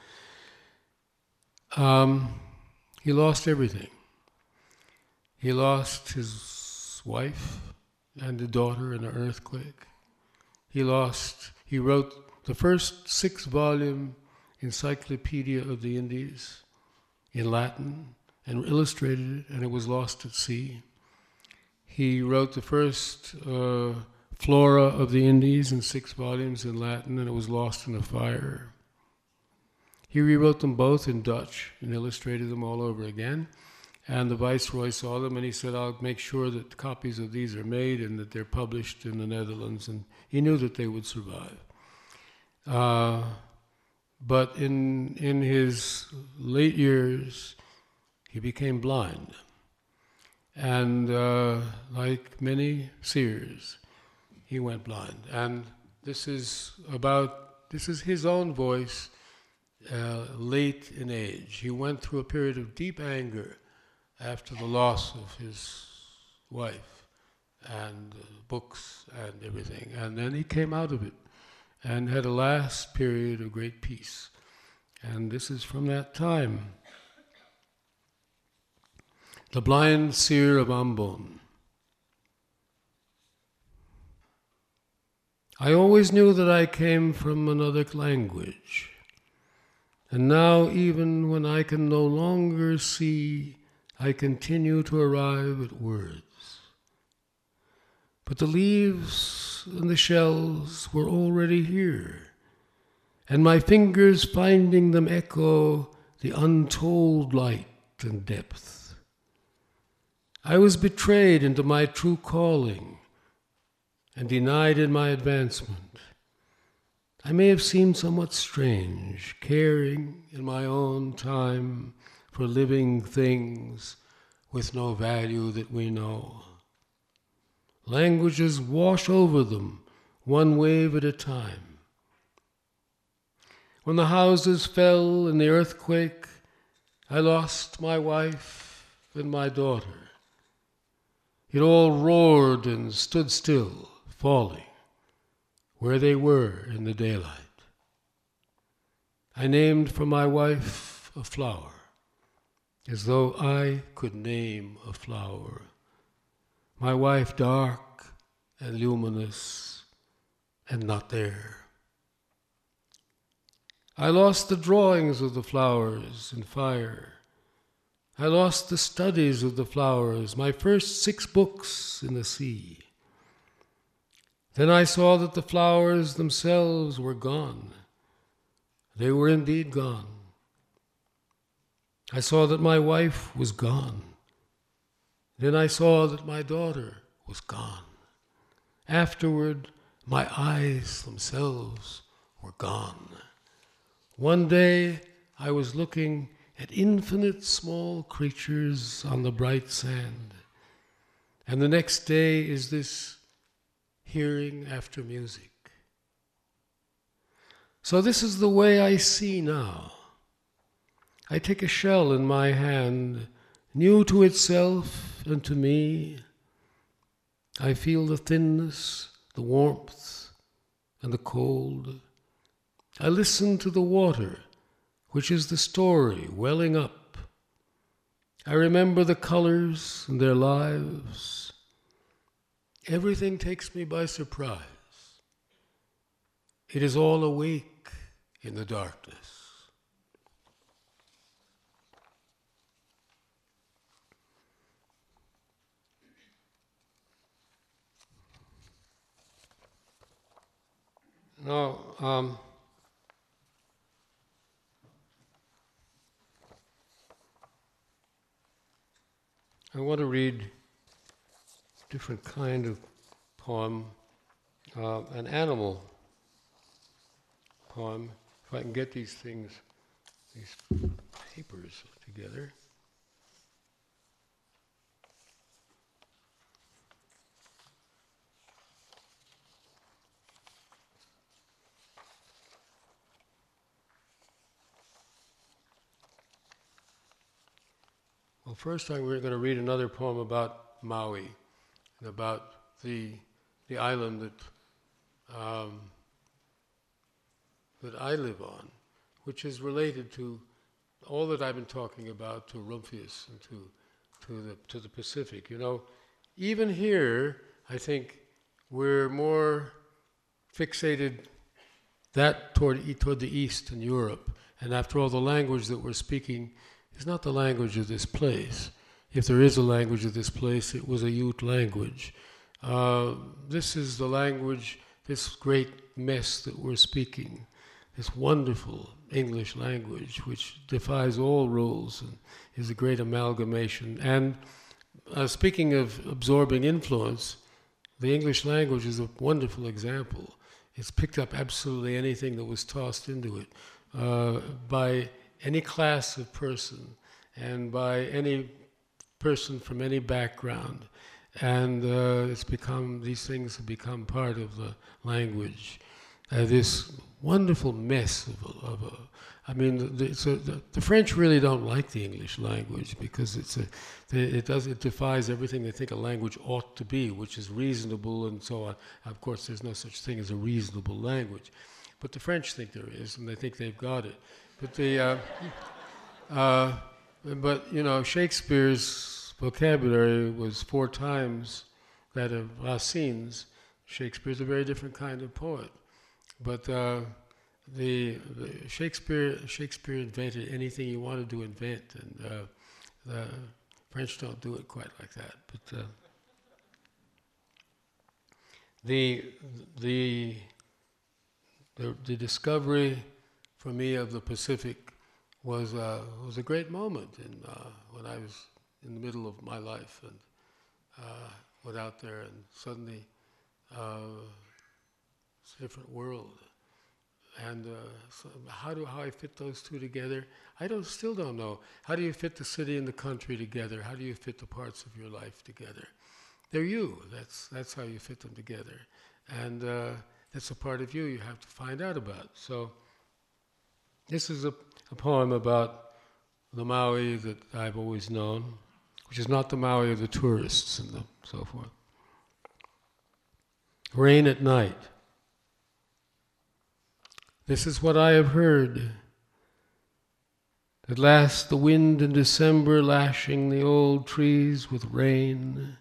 often. Um, he lost everything. He lost his wife and a daughter in an earthquake. He lost, he wrote the first six-volume Encyclopedia of the Indies in Latin and illustrated it, and it was lost at sea. He wrote the first uh, Flora of the Indies in six volumes in Latin, and it was lost in a fire. He rewrote them both in Dutch and illustrated them all over again. And the Viceroy saw them, and he said, I'll make sure that copies of these are made and that they're published in the Netherlands. And he knew that they would survive. Uh, but in, in his late years, he became blind. And uh, like many seers, he went blind. And this is about, this is his own voice, uh, late in age. He went through a period of deep anger after the loss of his wife and uh, books and everything. And then he came out of it and had a last period of great peace. And this is from that time. The Blind Seer of Ambon. I always knew that I came from another language, and now even when I can no longer see, I continue to arrive at words. But the leaves and the shells were already here, and my fingers finding them echo the untold light and depth. I was betrayed into my true calling and denied in my advancement. I may have seemed somewhat strange, caring in my own time for living things with no value that we know. Languages wash over them, one wave at a time. When the houses fell in the earthquake, I lost my wife and my daughter. It all roared and stood still, falling, where they were in the daylight. I named for my wife a flower, as though I could name a flower. My wife dark and luminous and not there. I lost the drawings of the flowers in fire. I lost the studies of the flowers, my first six books in the sea. Then I saw that the flowers themselves were gone. They were indeed gone. I saw that my wife was gone. Then I saw that my daughter was gone. Afterward, my eyes themselves were gone. One day, I was looking at infinite small creatures on the bright sand. And the next day is this hearing after music. So this is the way I see now. I take a shell in my hand, new to itself and to me. I feel the thinness, the warmth, and the cold. I listen to the water, which is the story welling up. I remember the colors and their lives. Everything takes me by surprise. It is all awake in the darkness. Now, um, I want to read a different kind of poem, uh, an animal poem, if I can get these things, these papers together. Well, first I'm we're going to read another poem about Maui, and about the the island that um, that I live on, which is related to all that I've been talking about, to Rumphius and to to the to the Pacific. You know, even here, I think we're more fixated that toward toward the East and Europe, and after all, the language that we're speaking is not the language of this place. If there is a language of this place, it was a Ute language. Uh, this is the language, this great mess that we're speaking, this wonderful English language, which defies all rules and is a great amalgamation. And uh, speaking of absorbing influence, the English language is a wonderful example. It's picked up absolutely anything that was tossed into it uh, by any class of person and by any person from any background. And uh, it's become, these things have become part of the language. Uh, this wonderful mess of a, of a I mean, the, it's a, the, the French really don't like the English language because it's a, it does, it defies everything they think a language ought to be, which is reasonable and so on. Of course, there's no such thing as a reasonable language. But the French think there is, and they think they've got it. But the, uh, uh, but you know, Shakespeare's vocabulary was four times that of Racine's. Shakespeare's a very different kind of poet, but uh, the, the Shakespeare Shakespeare invented anything he wanted to invent, and uh, the French don't do it quite like that. But uh, the the the the discovery for me of the Pacific was uh, was a great moment in, uh, when I was in the middle of my life and uh, went out there and suddenly uh, it's a different world. And uh, so how do how I fit those two together? I don't still don't know. How do you fit the city and the country together? How do you fit the parts of your life together? They're you. That's that's how you fit them together, and uh, that's a part of you you have to find out about. So this is a, a poem about the Maui that I've always known, which is not the Maui of the tourists and the, so forth. Rain at night. This is what I have heard. At last the wind in December lashing the old trees with rain.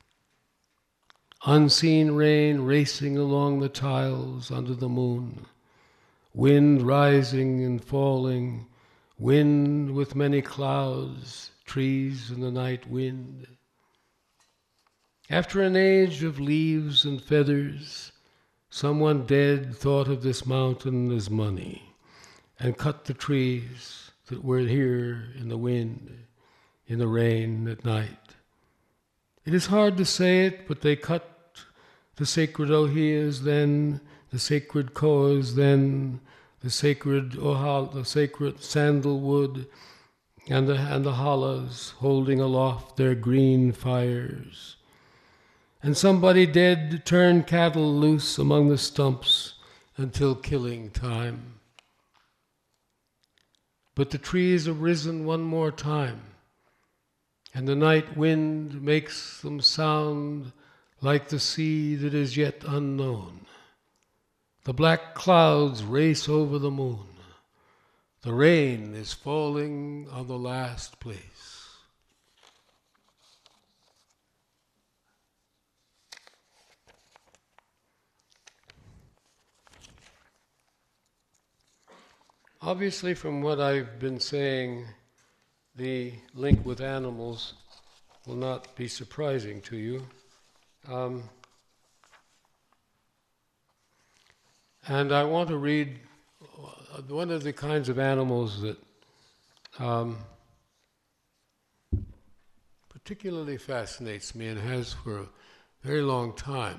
Unseen rain racing along the tiles under the moon. Wind rising and falling. Wind with many clouds. Trees in the night wind. After an age of leaves and feathers, someone dead thought of this mountain as money and cut the trees that were here in the wind, in the rain at night. It is hard to say it, but they cut the sacred ohias then, the sacred koas then, the sacred ohal, the sacred sandalwood, and the, and the hollas holding aloft their green fires. And somebody dead turned cattle loose among the stumps until killing time. But the trees have risen one more time, and the night wind makes them sound like the sea that is yet unknown. The black clouds race over the moon. The rain is falling on the last place. Obviously, from what I've been saying, the link with animals will not be surprising to you. Um, and I want to read one of the kinds of animals that um, particularly fascinates me and has for a very long time,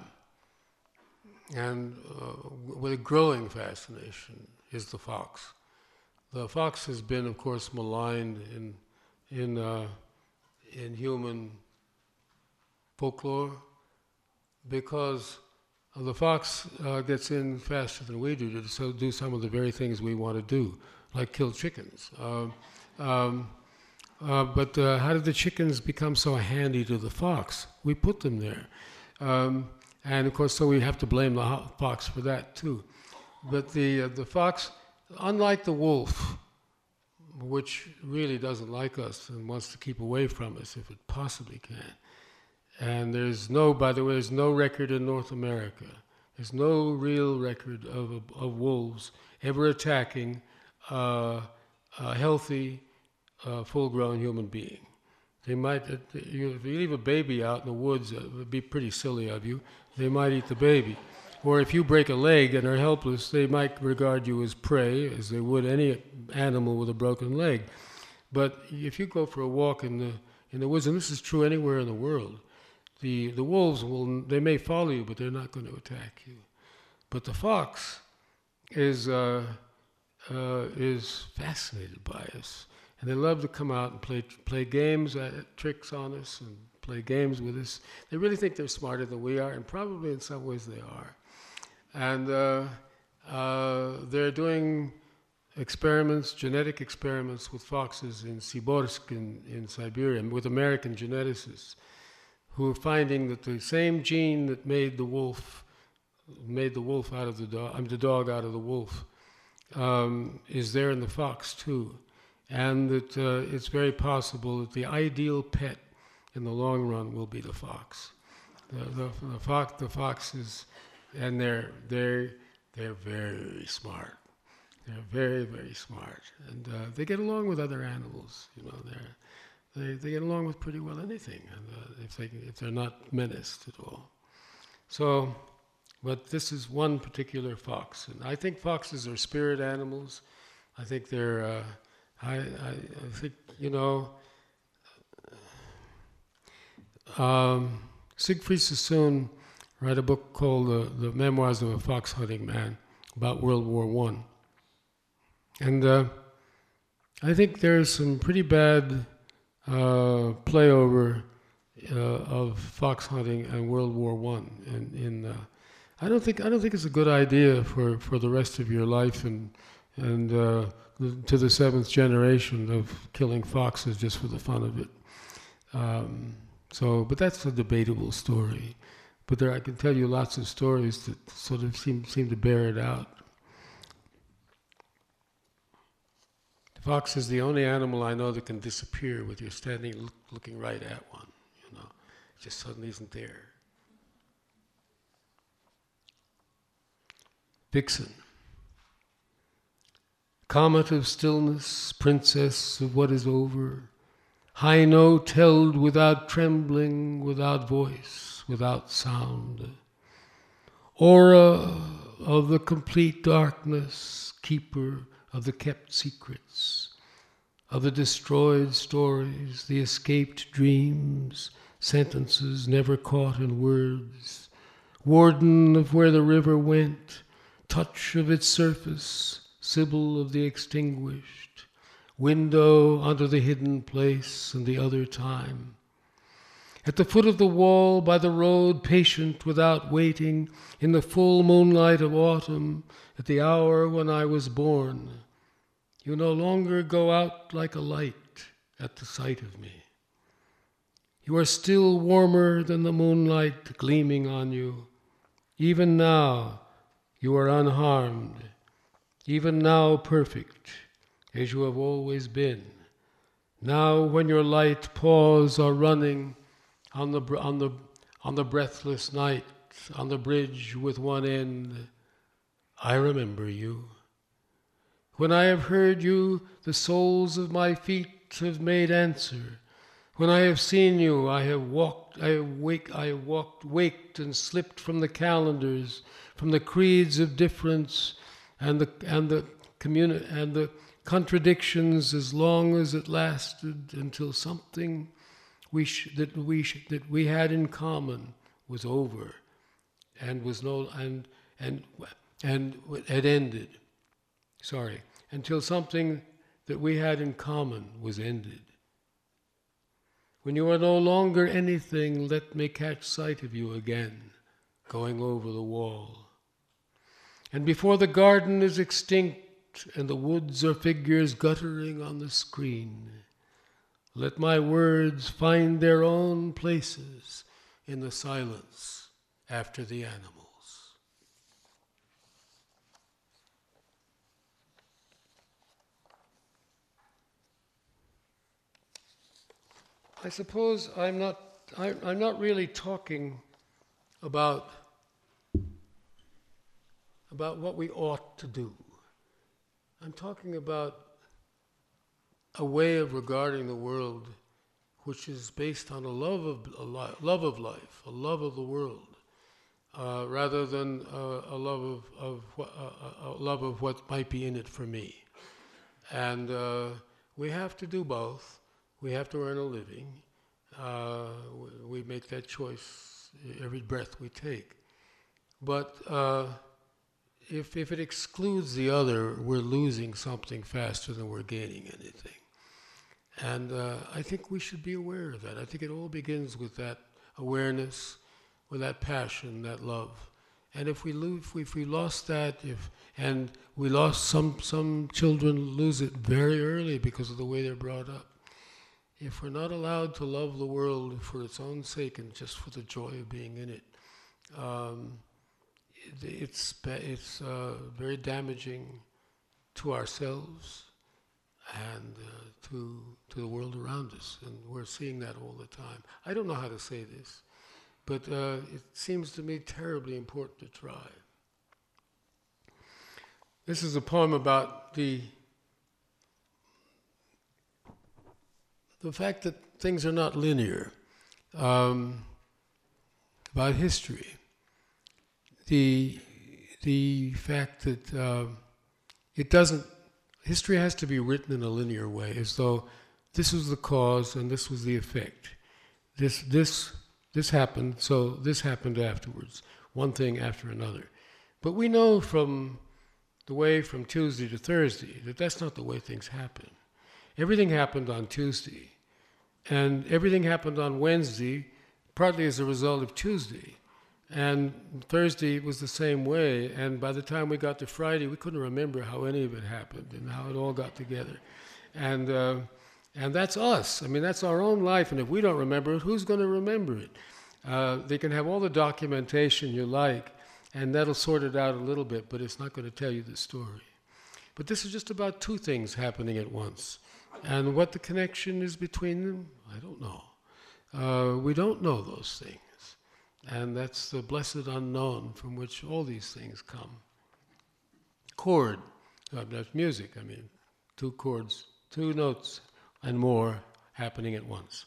and uh, with a growing fascination, is the fox. The fox has been, of course, maligned in in uh, in human folklore because the fox uh, gets in faster than we do to so do some of the very things we want to do, like kill chickens. Uh, um, uh, but uh, how did the chickens become so handy to the fox? We put them there, um, and of course, so we have to blame the fox for that too. But the uh, the fox, unlike the wolf, which really doesn't like us and wants to keep away from us if it possibly can. And there's no, by the way, there's no record in North America. There's no real record of, of wolves ever attacking uh, a healthy, uh, full-grown human being. They might, if you leave a baby out in the woods, it would be pretty silly of you. They might eat the baby. Or if you break a leg and are helpless, they might regard you as prey, as they would any animal with a broken leg. But if you go for a walk in the in the woods, and this is true anywhere in the world, the the wolves will they may follow you, but they're not going to attack you. But the fox is uh, uh, is fascinated by us, and they love to come out and play play games, uh, tricks on us, and play games with us. They really think they're smarter than we are, and probably in some ways they are. And uh, uh, they're doing experiments, genetic experiments with foxes in Siborsk in, in Siberia, with American geneticists, who are finding that the same gene that made the wolf, made the wolf out of the dog, I mean, the dog out of the wolf, um, is there in the fox too. And that uh, it's very possible that the ideal pet in the long run will be the fox. The, the, the fox, the foxes, and they're they're they're very smart. They're very very smart, and uh, they get along with other animals. You know, they they they get along with pretty well anything, and uh, if they if they're not menaced at all. So, but this is one particular fox, and I think foxes are spirit animals. I think they're uh, I, I, I think, you know, um, Siegfried Sassoon wrote a book called uh, The Memoirs of a Fox Hunting Man about World War One. And uh, I think there's some pretty bad uh, playover uh, of fox hunting and World War One. And in, uh, I don't think I don't think it's a good idea for, for the rest of your life and and uh, to the seventh generation of killing foxes just for the fun of it. Um, so, but that's a debatable story. But there, I can tell you lots of stories that sort of seem seem to bear it out. The fox is the only animal I know that can disappear with you standing look, looking right at one. You know, it just suddenly isn't there. Vixen. Comet of stillness, princess of what is over, high note held without trembling, without voice, without sound. Aura of the complete darkness, keeper of the kept secrets, of the destroyed stories, the escaped dreams, sentences never caught in words, warden of where the river went, touch of its surface, Sibyl of the extinguished, window under the hidden place and the other time. At the foot of the wall, by the road, patient without waiting, in the full moonlight of autumn, at the hour when I was born, you no longer go out like a light at the sight of me. You are still warmer than the moonlight gleaming on you. Even now, you are unharmed. Even now perfect, as you have always been. Now when your light paws are running on the, on the, on the breathless night, on the bridge with one end, I remember you. When I have heard you, the soles of my feet have made answer. When I have seen you, I have walked, I have wake, I have walked, waked and slipped from the calendars, from the creeds of difference, and the and the communi- and the contradictions, as long as it lasted, until something we sh- that we sh- that we had in common was over, and was no and and and had ended. Sorry, until something that we had in common was ended. When you are no longer anything, let me catch sight of you again, going over the wall. And before the garden is extinct and the woods are figures guttering on the screen, let my words find their own places in the silence after the animals. I suppose I'm not, I, I'm not really talking about about what we ought to do. I'm talking about a way of regarding the world which is based on a love of a li- love of life, a love of the world, uh, rather than uh, a love of, of wh- uh, a love of what might be in it for me. And uh, we have to do both. We have to earn a living. Uh, we, we make that choice every breath we take. But uh, If, if it excludes the other, we're losing something faster than we're gaining anything. And uh, I think we should be aware of that. I think it all begins with that awareness, with that passion, that love. And if we lose, if we lost that, if and we lost some some children lose it very early because of the way they're brought up. If we're not allowed to love the world for its own sake and just for the joy of being in it, um, It's it's uh, very damaging to ourselves and uh, to to the world around us, and we're seeing that all the time. I don't know how to say this, but uh, it seems to me terribly important to try. This is a poem about the the fact that things are not linear, um, about history. The the fact that uh, it doesn't history has to be written in a linear way, as though this was the cause and this was the effect. This, this, this happened, so this happened afterwards, one thing after another. But we know from the way from Tuesday to Thursday that that's not the way things happen. Everything happened on Tuesday, and everything happened on Wednesday, partly as a result of Tuesday. And Thursday was the same way, and by the time we got to Friday, we couldn't remember how any of it happened and how it all got together. And uh, and that's us. I mean, that's our own life, and if we don't remember it, who's going to remember it? Uh, they can have all the documentation you like, and that'll sort it out a little bit, but it's not going to tell you the story. But this is just about two things happening at once. And what the connection is between them, I don't know. Uh, we don't know those things. And that's the blessed unknown from which all these things come. Chord, uh, that's music, I mean, two chords, two notes and more happening at once.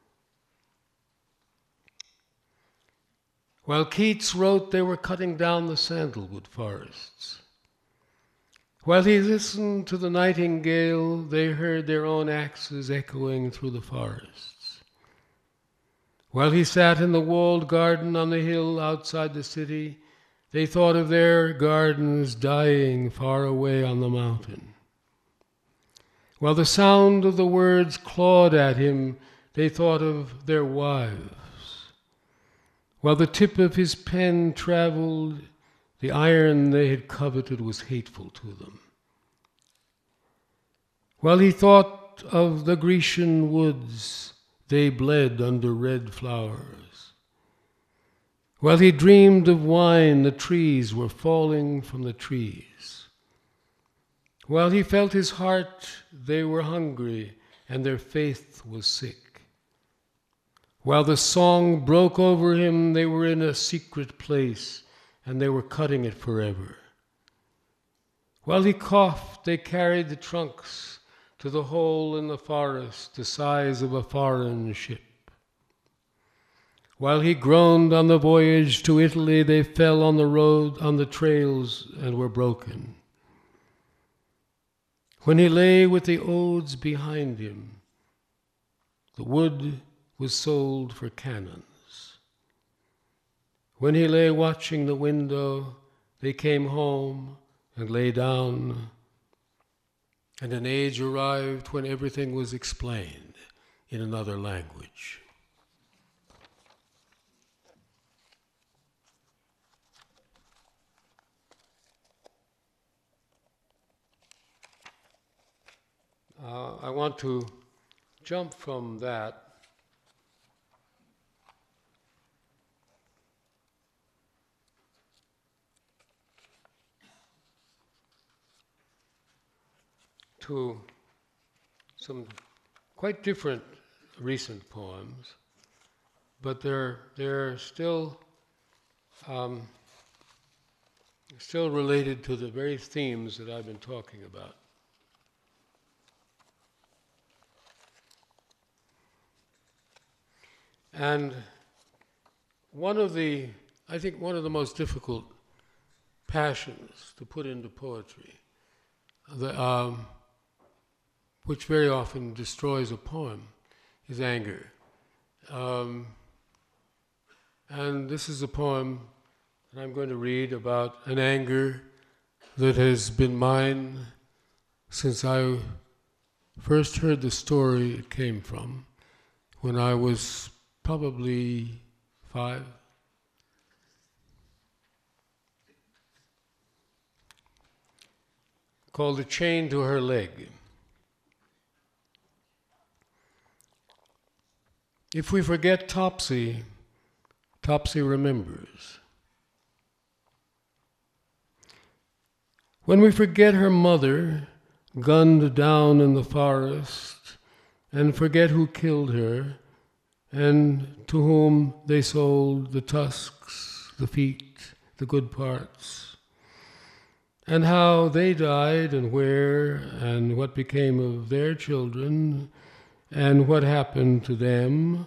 While Keats wrote, they were cutting down the sandalwood forests. While he listened to the nightingale, they heard their own axes echoing through the forests. While he sat in the walled garden on the hill outside the city, they thought of their gardens dying far away on the mountain. While the sound of the words clawed at him, they thought of their wives. While the tip of his pen traveled, the iron they had coveted was hateful to them. While he thought of the Grecian woods, they bled under red flowers. While he dreamed of wine, the trees were falling from the trees. While he felt his heart, they were hungry, and their faith was sick. While the song broke over him, they were in a secret place, and they were cutting it forever. While he coughed, they carried the trunks to the hole in the forest, the size of a foreign ship. While he groaned on the voyage to Italy, they fell on the road, on the trails, and were broken. When he lay with the odes behind him, the wood was sold for cannons. When he lay watching the window, they came home and lay down, and an age arrived when everything was explained in another language. Uh, I want to jump from that to some quite different recent poems, but they're they're still um, still related to the very themes that I've been talking about. And one of the, I think one of the most difficult passions to put into poetry, the, um, which very often destroys a poem, is anger. Um, and this is a poem that I'm going to read about an anger that has been mine since I first heard the story it came from, when I was probably five. Called The Chain to Her Leg. If we forget Topsy, Topsy remembers. When we forget her mother, gunned down in the forest, and forget who killed her, and to whom they sold the tusks, the feet, the good parts, and how they died and where and what became of their children and what happened to them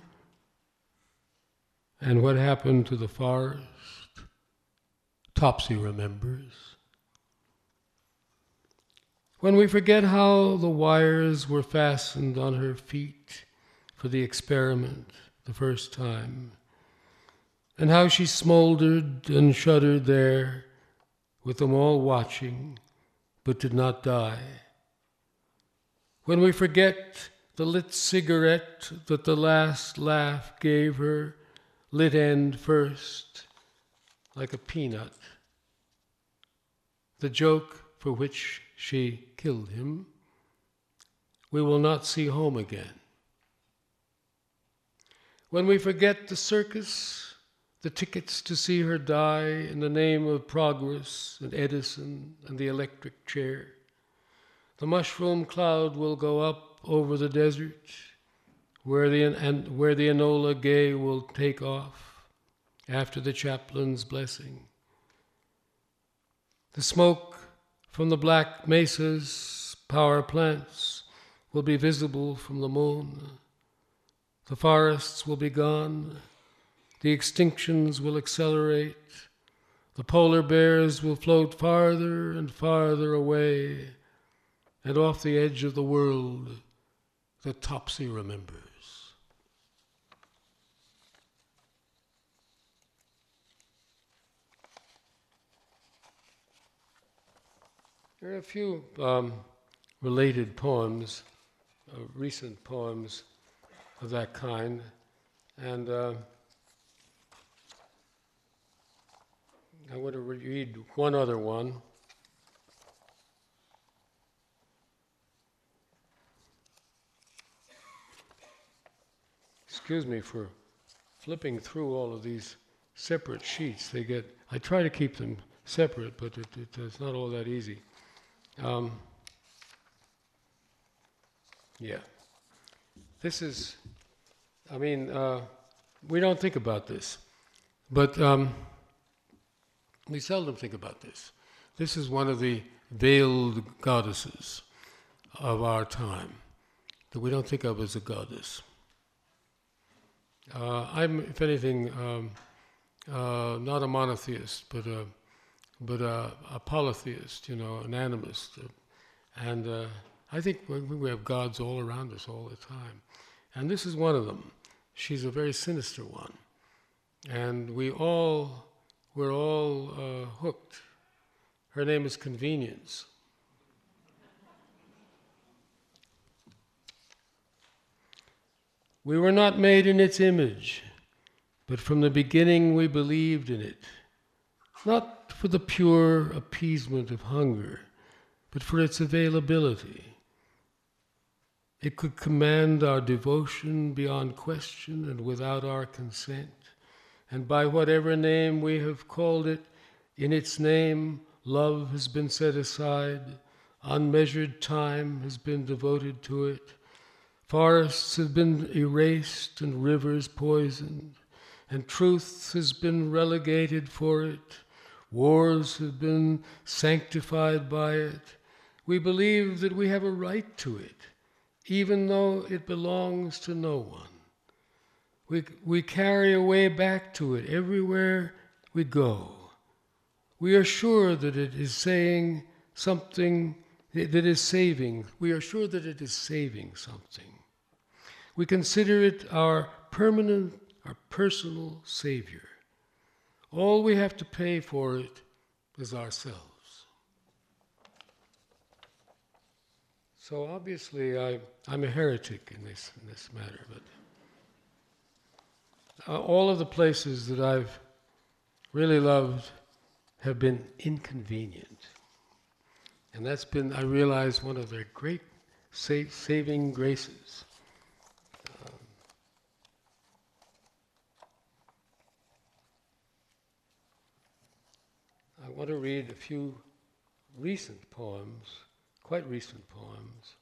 and what happened to the forest, Topsy remembers. When we forget how the wires were fastened on her feet for the experiment the first time, and how she smoldered and shuddered there with them all watching, but did not die. When we forget the lit cigarette that the last laugh gave her, lit end first, like a peanut, the joke for which she killed him, we will not see home again. When we forget the circus, the tickets to see her die in the name of progress and Edison and the electric chair, the mushroom cloud will go up over the desert where the, and where the Enola Gay will take off after the chaplain's blessing. The smoke from the black mesas, power plants, will be visible from the moon. The forests will be gone. The extinctions will accelerate. The polar bears will float farther and farther away, and off the edge of the world that Topsy remembers. There are a few um, related poems, uh, recent poems of that kind, and uh, I want to read one other one. Excuse me for flipping through all of these separate sheets. They get, I try to keep them separate, but it, it, it's not all that easy. Um, yeah. This is, I mean, uh, we don't think about this, but um, we seldom think about this. This is one of the veiled goddesses of our time that we don't think of as a goddess. Uh, I'm, if anything, um, uh, not a monotheist, but a, but a, a polytheist, you know, an animist. Uh, and uh, I think we, we have gods all around us all the time. And this is one of them. She's a very sinister one. And we all, we're all uh, hooked. Her name is Convenience. We were not made in its image, but from the beginning we believed in it, not for the pure appeasement of hunger, but for its availability. It could command our devotion beyond question and without our consent, and by whatever name we have called it, in its name love has been set aside, unmeasured time has been devoted to it, forests have been erased and rivers poisoned, and truth has been relegated for it. Wars have been sanctified by it. We believe that we have a right to it, even though it belongs to no one. We, we carry a way back to it everywhere we go. We are sure that it is saying something that is saving. We are sure that it is saving something. We consider it our permanent, our personal savior. All we have to pay for it is ourselves. So obviously I, I'm a heretic in this, in this matter, but uh, all of the places that I've really loved have been inconvenient. And that's been, I realize, one of their great sa- saving graces. I want to read a few recent poems, quite recent poems.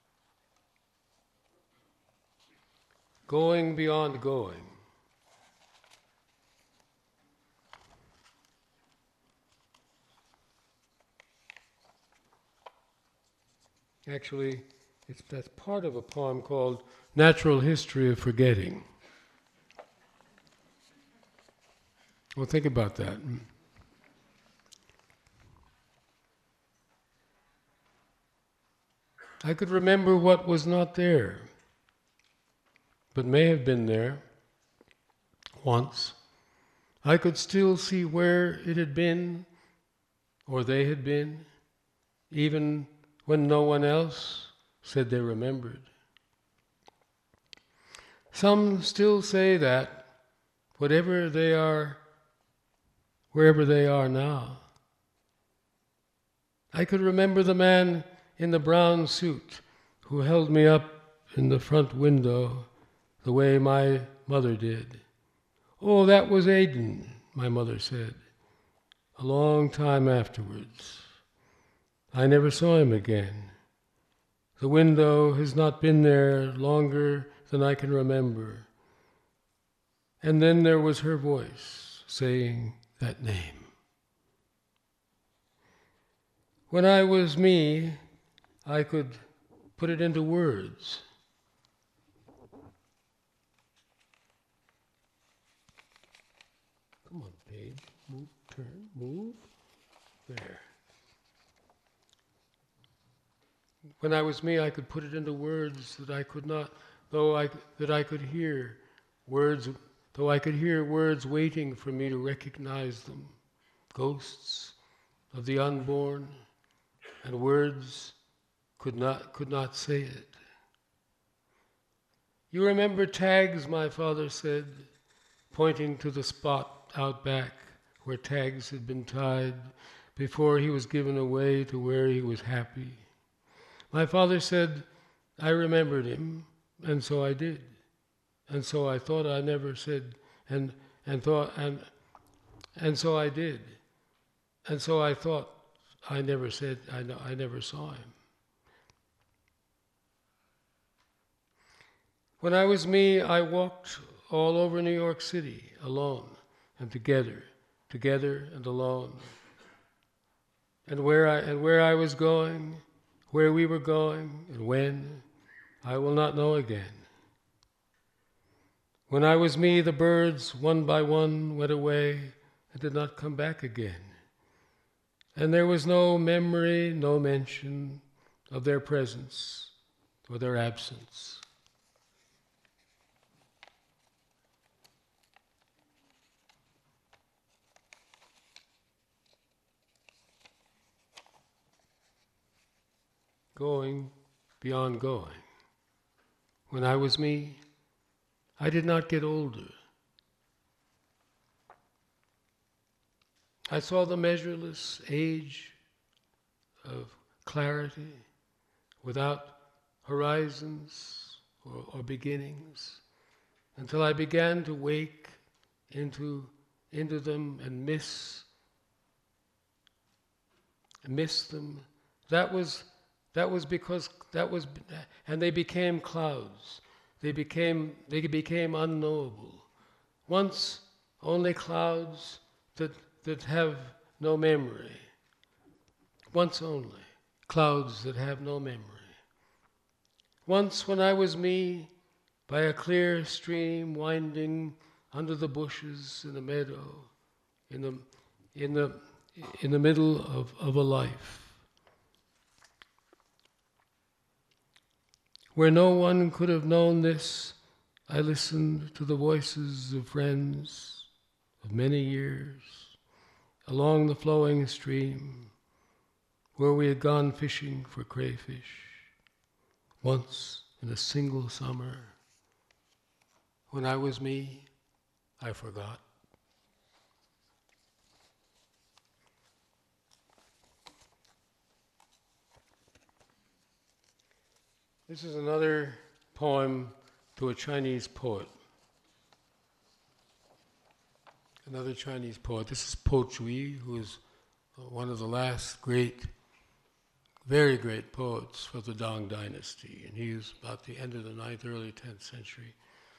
Going Beyond Going. Actually, it's, that's part of a poem called Natural History of Forgetting. Well, think about that. I could remember what was not there, but may have been there once. I could still see where it had been, or they had been, even when no one else said they remembered. Some still say that, whatever they are, wherever they are now. I could remember the man in the brown suit who held me up in the front window the way my mother did. Oh, that was Aidan, my mother said, a long time afterwards. I never saw him again. The window has not been there longer than I can remember. And then there was her voice saying that name. When I was me, I could put it into words. Come on, page. Move, turn, move. There. When I was me, I could put it into words that I could not, though I that I could hear words, though I could hear words waiting for me to recognize them, ghosts of the unborn, and words could not could not say it. You remember tags, my father said, pointing to the spot out back where tags had been tied before he was given away to where he was happy. My father said, I remembered him, and so I did. And so I thought I never said, and and thought and and so I did. And so I thought I never said, I, no, I never saw him. When I was me, I walked all over New York City, alone and together, together and alone. And where I and where I was going, where we were going, and when, I will not know again. When I was me, the birds, one by one, went away and did not come back again. And there was no memory, no mention of their presence or their absence. Going beyond going. When I was me, I did not get older. I saw the measureless age of clarity without horizons or, or beginnings until I began to wake into, into them and miss, miss them. That was That was because that was, and they became clouds. They became they became unknowable. Once only clouds that that have no memory. Once only clouds that have no memory. Once when I was me, by a clear stream winding under the bushes in a meadow, in the in the in the middle of, of a life. Where no one could have known this, I listened to the voices of friends of many years along the flowing stream where we had gone fishing for crayfish once in a single summer. When I was me, I forgot. This is another poem to a Chinese poet. Another Chinese poet. This is Po Chui, who is one of the last great, very great poets for the Tang Dynasty. And he is about the end of the ninth, early tenth century.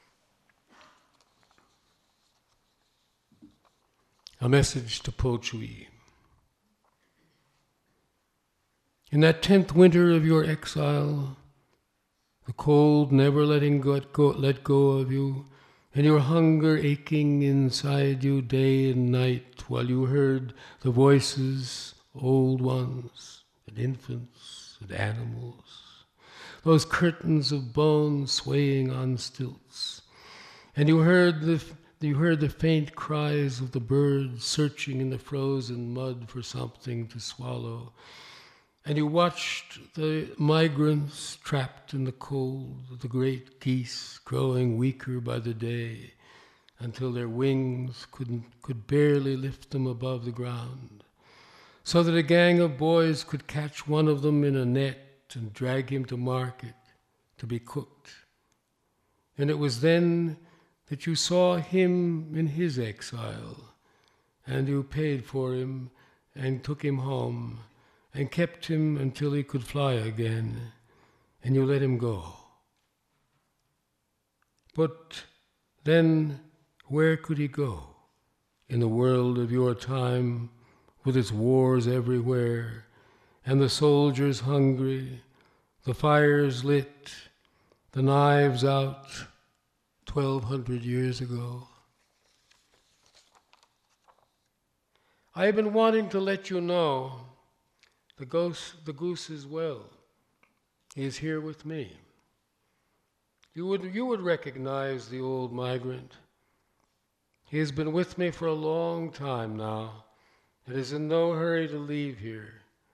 A message to Po Chui. In that tenth winter of your exile, the cold never letting go, go, let go of you, and your hunger aching inside you day and night while you heard the voices, old ones, and infants, and animals, those curtains of bone swaying on stilts. And you heard the you heard the faint cries of the birds searching in the frozen mud for something to swallow. And you watched the migrants trapped in the cold, the great geese growing weaker by the day, until their wings couldn't, could barely lift them above the ground, so that a gang of boys could catch one of them in a net and drag him to market to be cooked. And it was then that you saw him in his exile, and you paid for him and took him home and kept him until he could fly again, and you let him go. But then, where could he go in the world of your time, with its wars everywhere, and the soldiers hungry, the fires lit, the knives out twelve hundred years ago? I have been wanting to let you know the goose, the goose is well. He is here with me. You would, you would recognize the old migrant. He has been with me for a long time now, and is in no hurry to leave here.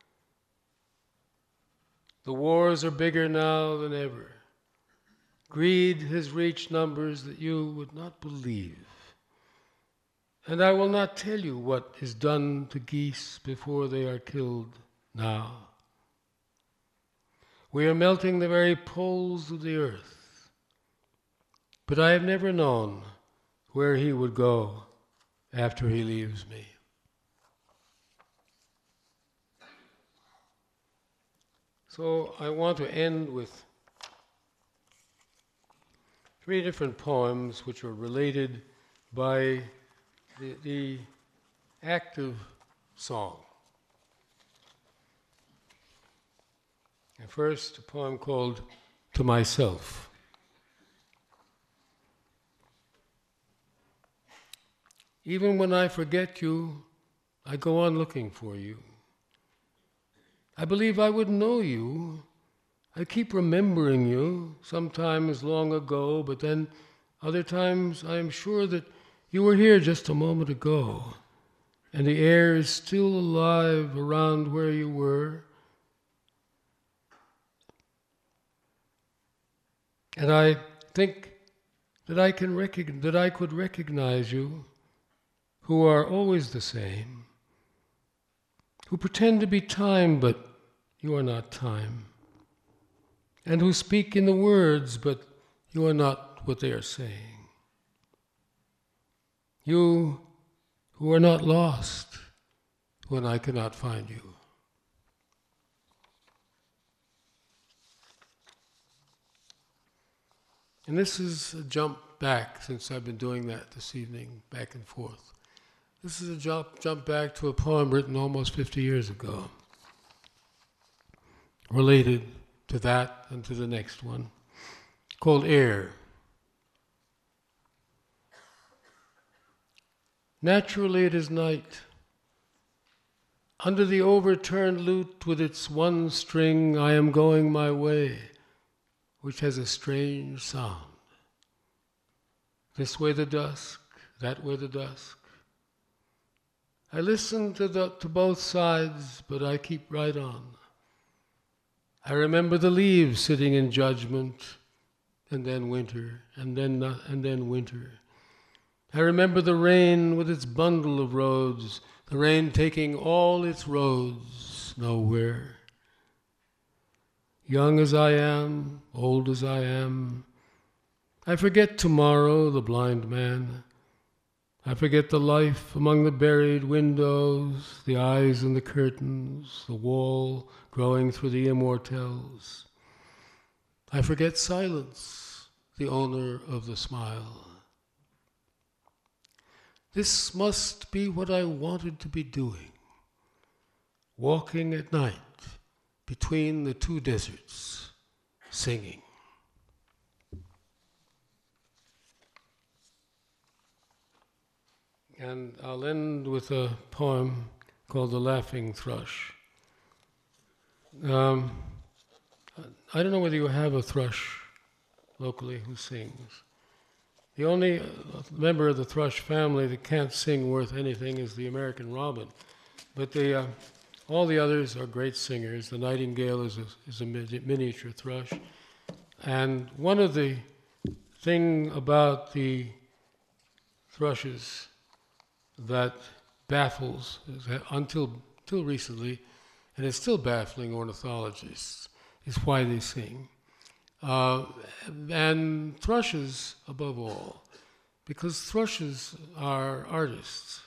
The wars are bigger now than ever. Greed has reached numbers that you would not believe. And I will not tell you what is done to geese before they are killed now. We are melting the very poles of the earth. But I have never known where he would go after he leaves me. So I want to end with three different poems which are related by the, the act of song. And first, a poem called To Myself. Even when I forget you, I go on looking for you. I believe I would know you. I keep remembering you, sometimes long ago, but then other times I am sure that you were here just a moment ago, and the air is still alive around where you were. And I think that I can recognize, that I could recognize you, who are always the same, who pretend to be time, but you are not time, and who speak in the words, but you are not what they are saying. You who are not lost when I cannot find you. And this is a jump back, since I've been doing that this evening, back and forth. This is a jump, jump back to a poem written almost fifty years ago, related to that and to the next one, called Air. Naturally it is night. Under the overturned lute with its one string, I am going my way, which has a strange sound. This way the dusk, that way the dusk. I listen to, the, to both sides, but I keep right on. I remember the leaves sitting in judgment, and then winter, and then not, and then winter. I remember the rain with its bundle of roads, the rain taking all its roads nowhere. Young as I am, old as I am, I forget tomorrow, the blind man. I forget the life among the buried windows, the eyes in the curtains, the wall growing through the immortelles. I forget silence, the owner of the smile. This must be what I wanted to be doing, walking at night between the two deserts, singing. And I'll end with a poem called The Laughing Thrush. Um, I don't know whether you have a thrush locally who sings. The only uh, member of the thrush family that can't sing worth anything is the American robin. But the, uh, all the others are great singers. The nightingale is a, is a miniature thrush. And one of the thing about the thrushes that baffles, until, until recently, and it's still baffling ornithologists, is why they sing. Uh, and thrushes, above all, because thrushes are artists.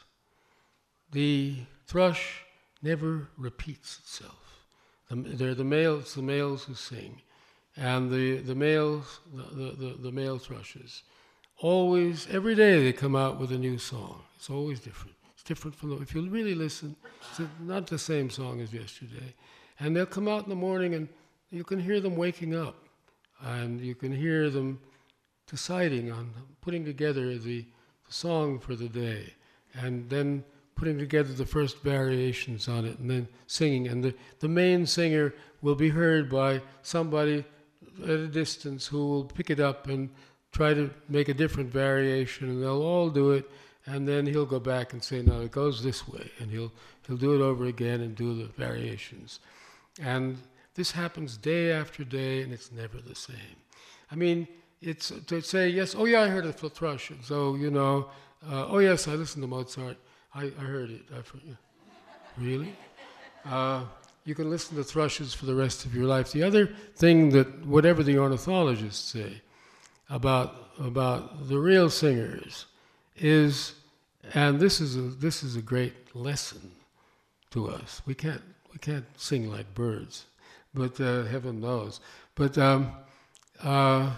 The thrush never repeats itself. The, they're the males, the males who sing, and the the males, the, the, the male thrushes, always, every day they come out with a new song. It's always different. It's different from the, if you really listen, it's not the same song as yesterday. And they'll come out in the morning and you can hear them waking up. And you can hear them deciding on putting together the, the song for the day, and then putting together the first variations on it, and then singing. And the, the main singer will be heard by somebody at a distance who will pick it up and try to make a different variation, and they'll all do it, and then he'll go back and say, no, it goes this way, and he'll, he'll do it over again and do the variations. And this happens day after day, and it's never the same. I mean, it's to say, yes, oh yeah, I heard it for thrush, and so, you know, uh, oh yes, I listened to Mozart. I, I heard it. I, really? Uh, you can listen to thrushes for the rest of your life. The other thing that, whatever the ornithologists say about, about the real singers is, and this is a, this is a great lesson to us. We can't, we can't sing like birds. But uh, heaven knows. But um, uh,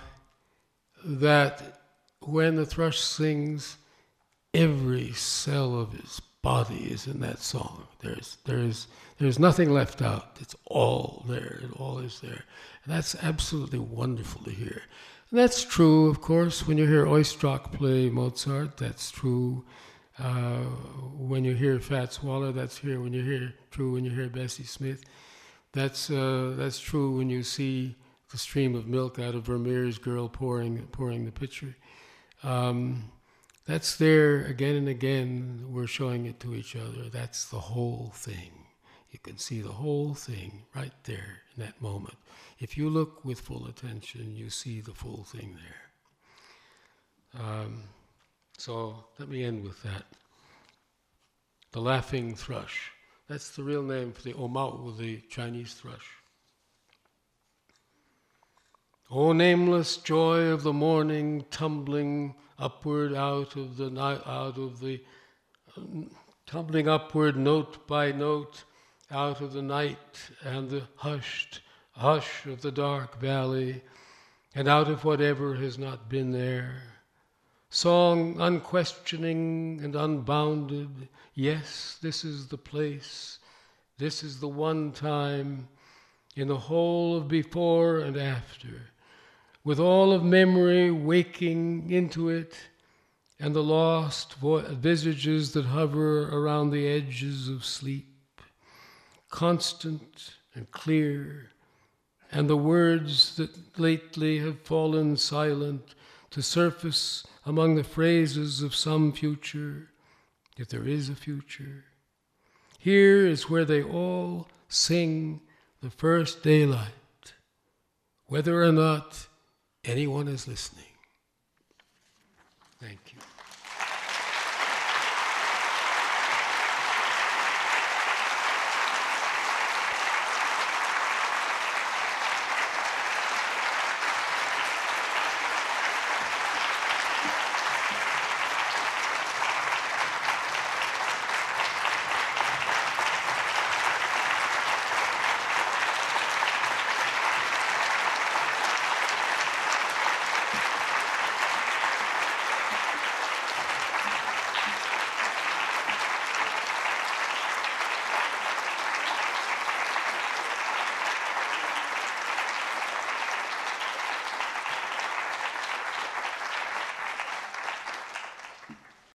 that when the thrush sings, every cell of his body is in that song. There's, there's, there's nothing left out. It's all there. It all is there. And that's absolutely wonderful to hear. And that's true, of course, when you hear Oistrakh play Mozart. That's true uh, when you hear Fats Waller. That's here when you hear true when you hear Bessie Smith. That's uh, that's true when you see the stream of milk out of Vermeer's girl pouring pouring the pitcher. Um, that's there again and again. We're showing it to each other. That's the whole thing. You can see the whole thing right there in that moment. If you look with full attention, you see the full thing there. Um, so let me end with that. The laughing thrush. That's the real name for the omao, the Chinese thrush. O nameless joy of the morning, tumbling upward out of the night, out of the um, tumbling upward note by note, out of the night and the hushed hush of the dark valley, and out of whatever has not been there. Song unquestioning and unbounded, yes, this is the place, this is the one time, in the whole of before and after, with all of memory waking into it, and the lost vo- visages that hover around the edges of sleep, constant and clear, and the words that lately have fallen silent to surface among the phrases of some future, if there is a future. Here is where they all sing the first daylight, whether or not anyone is listening. Thank you.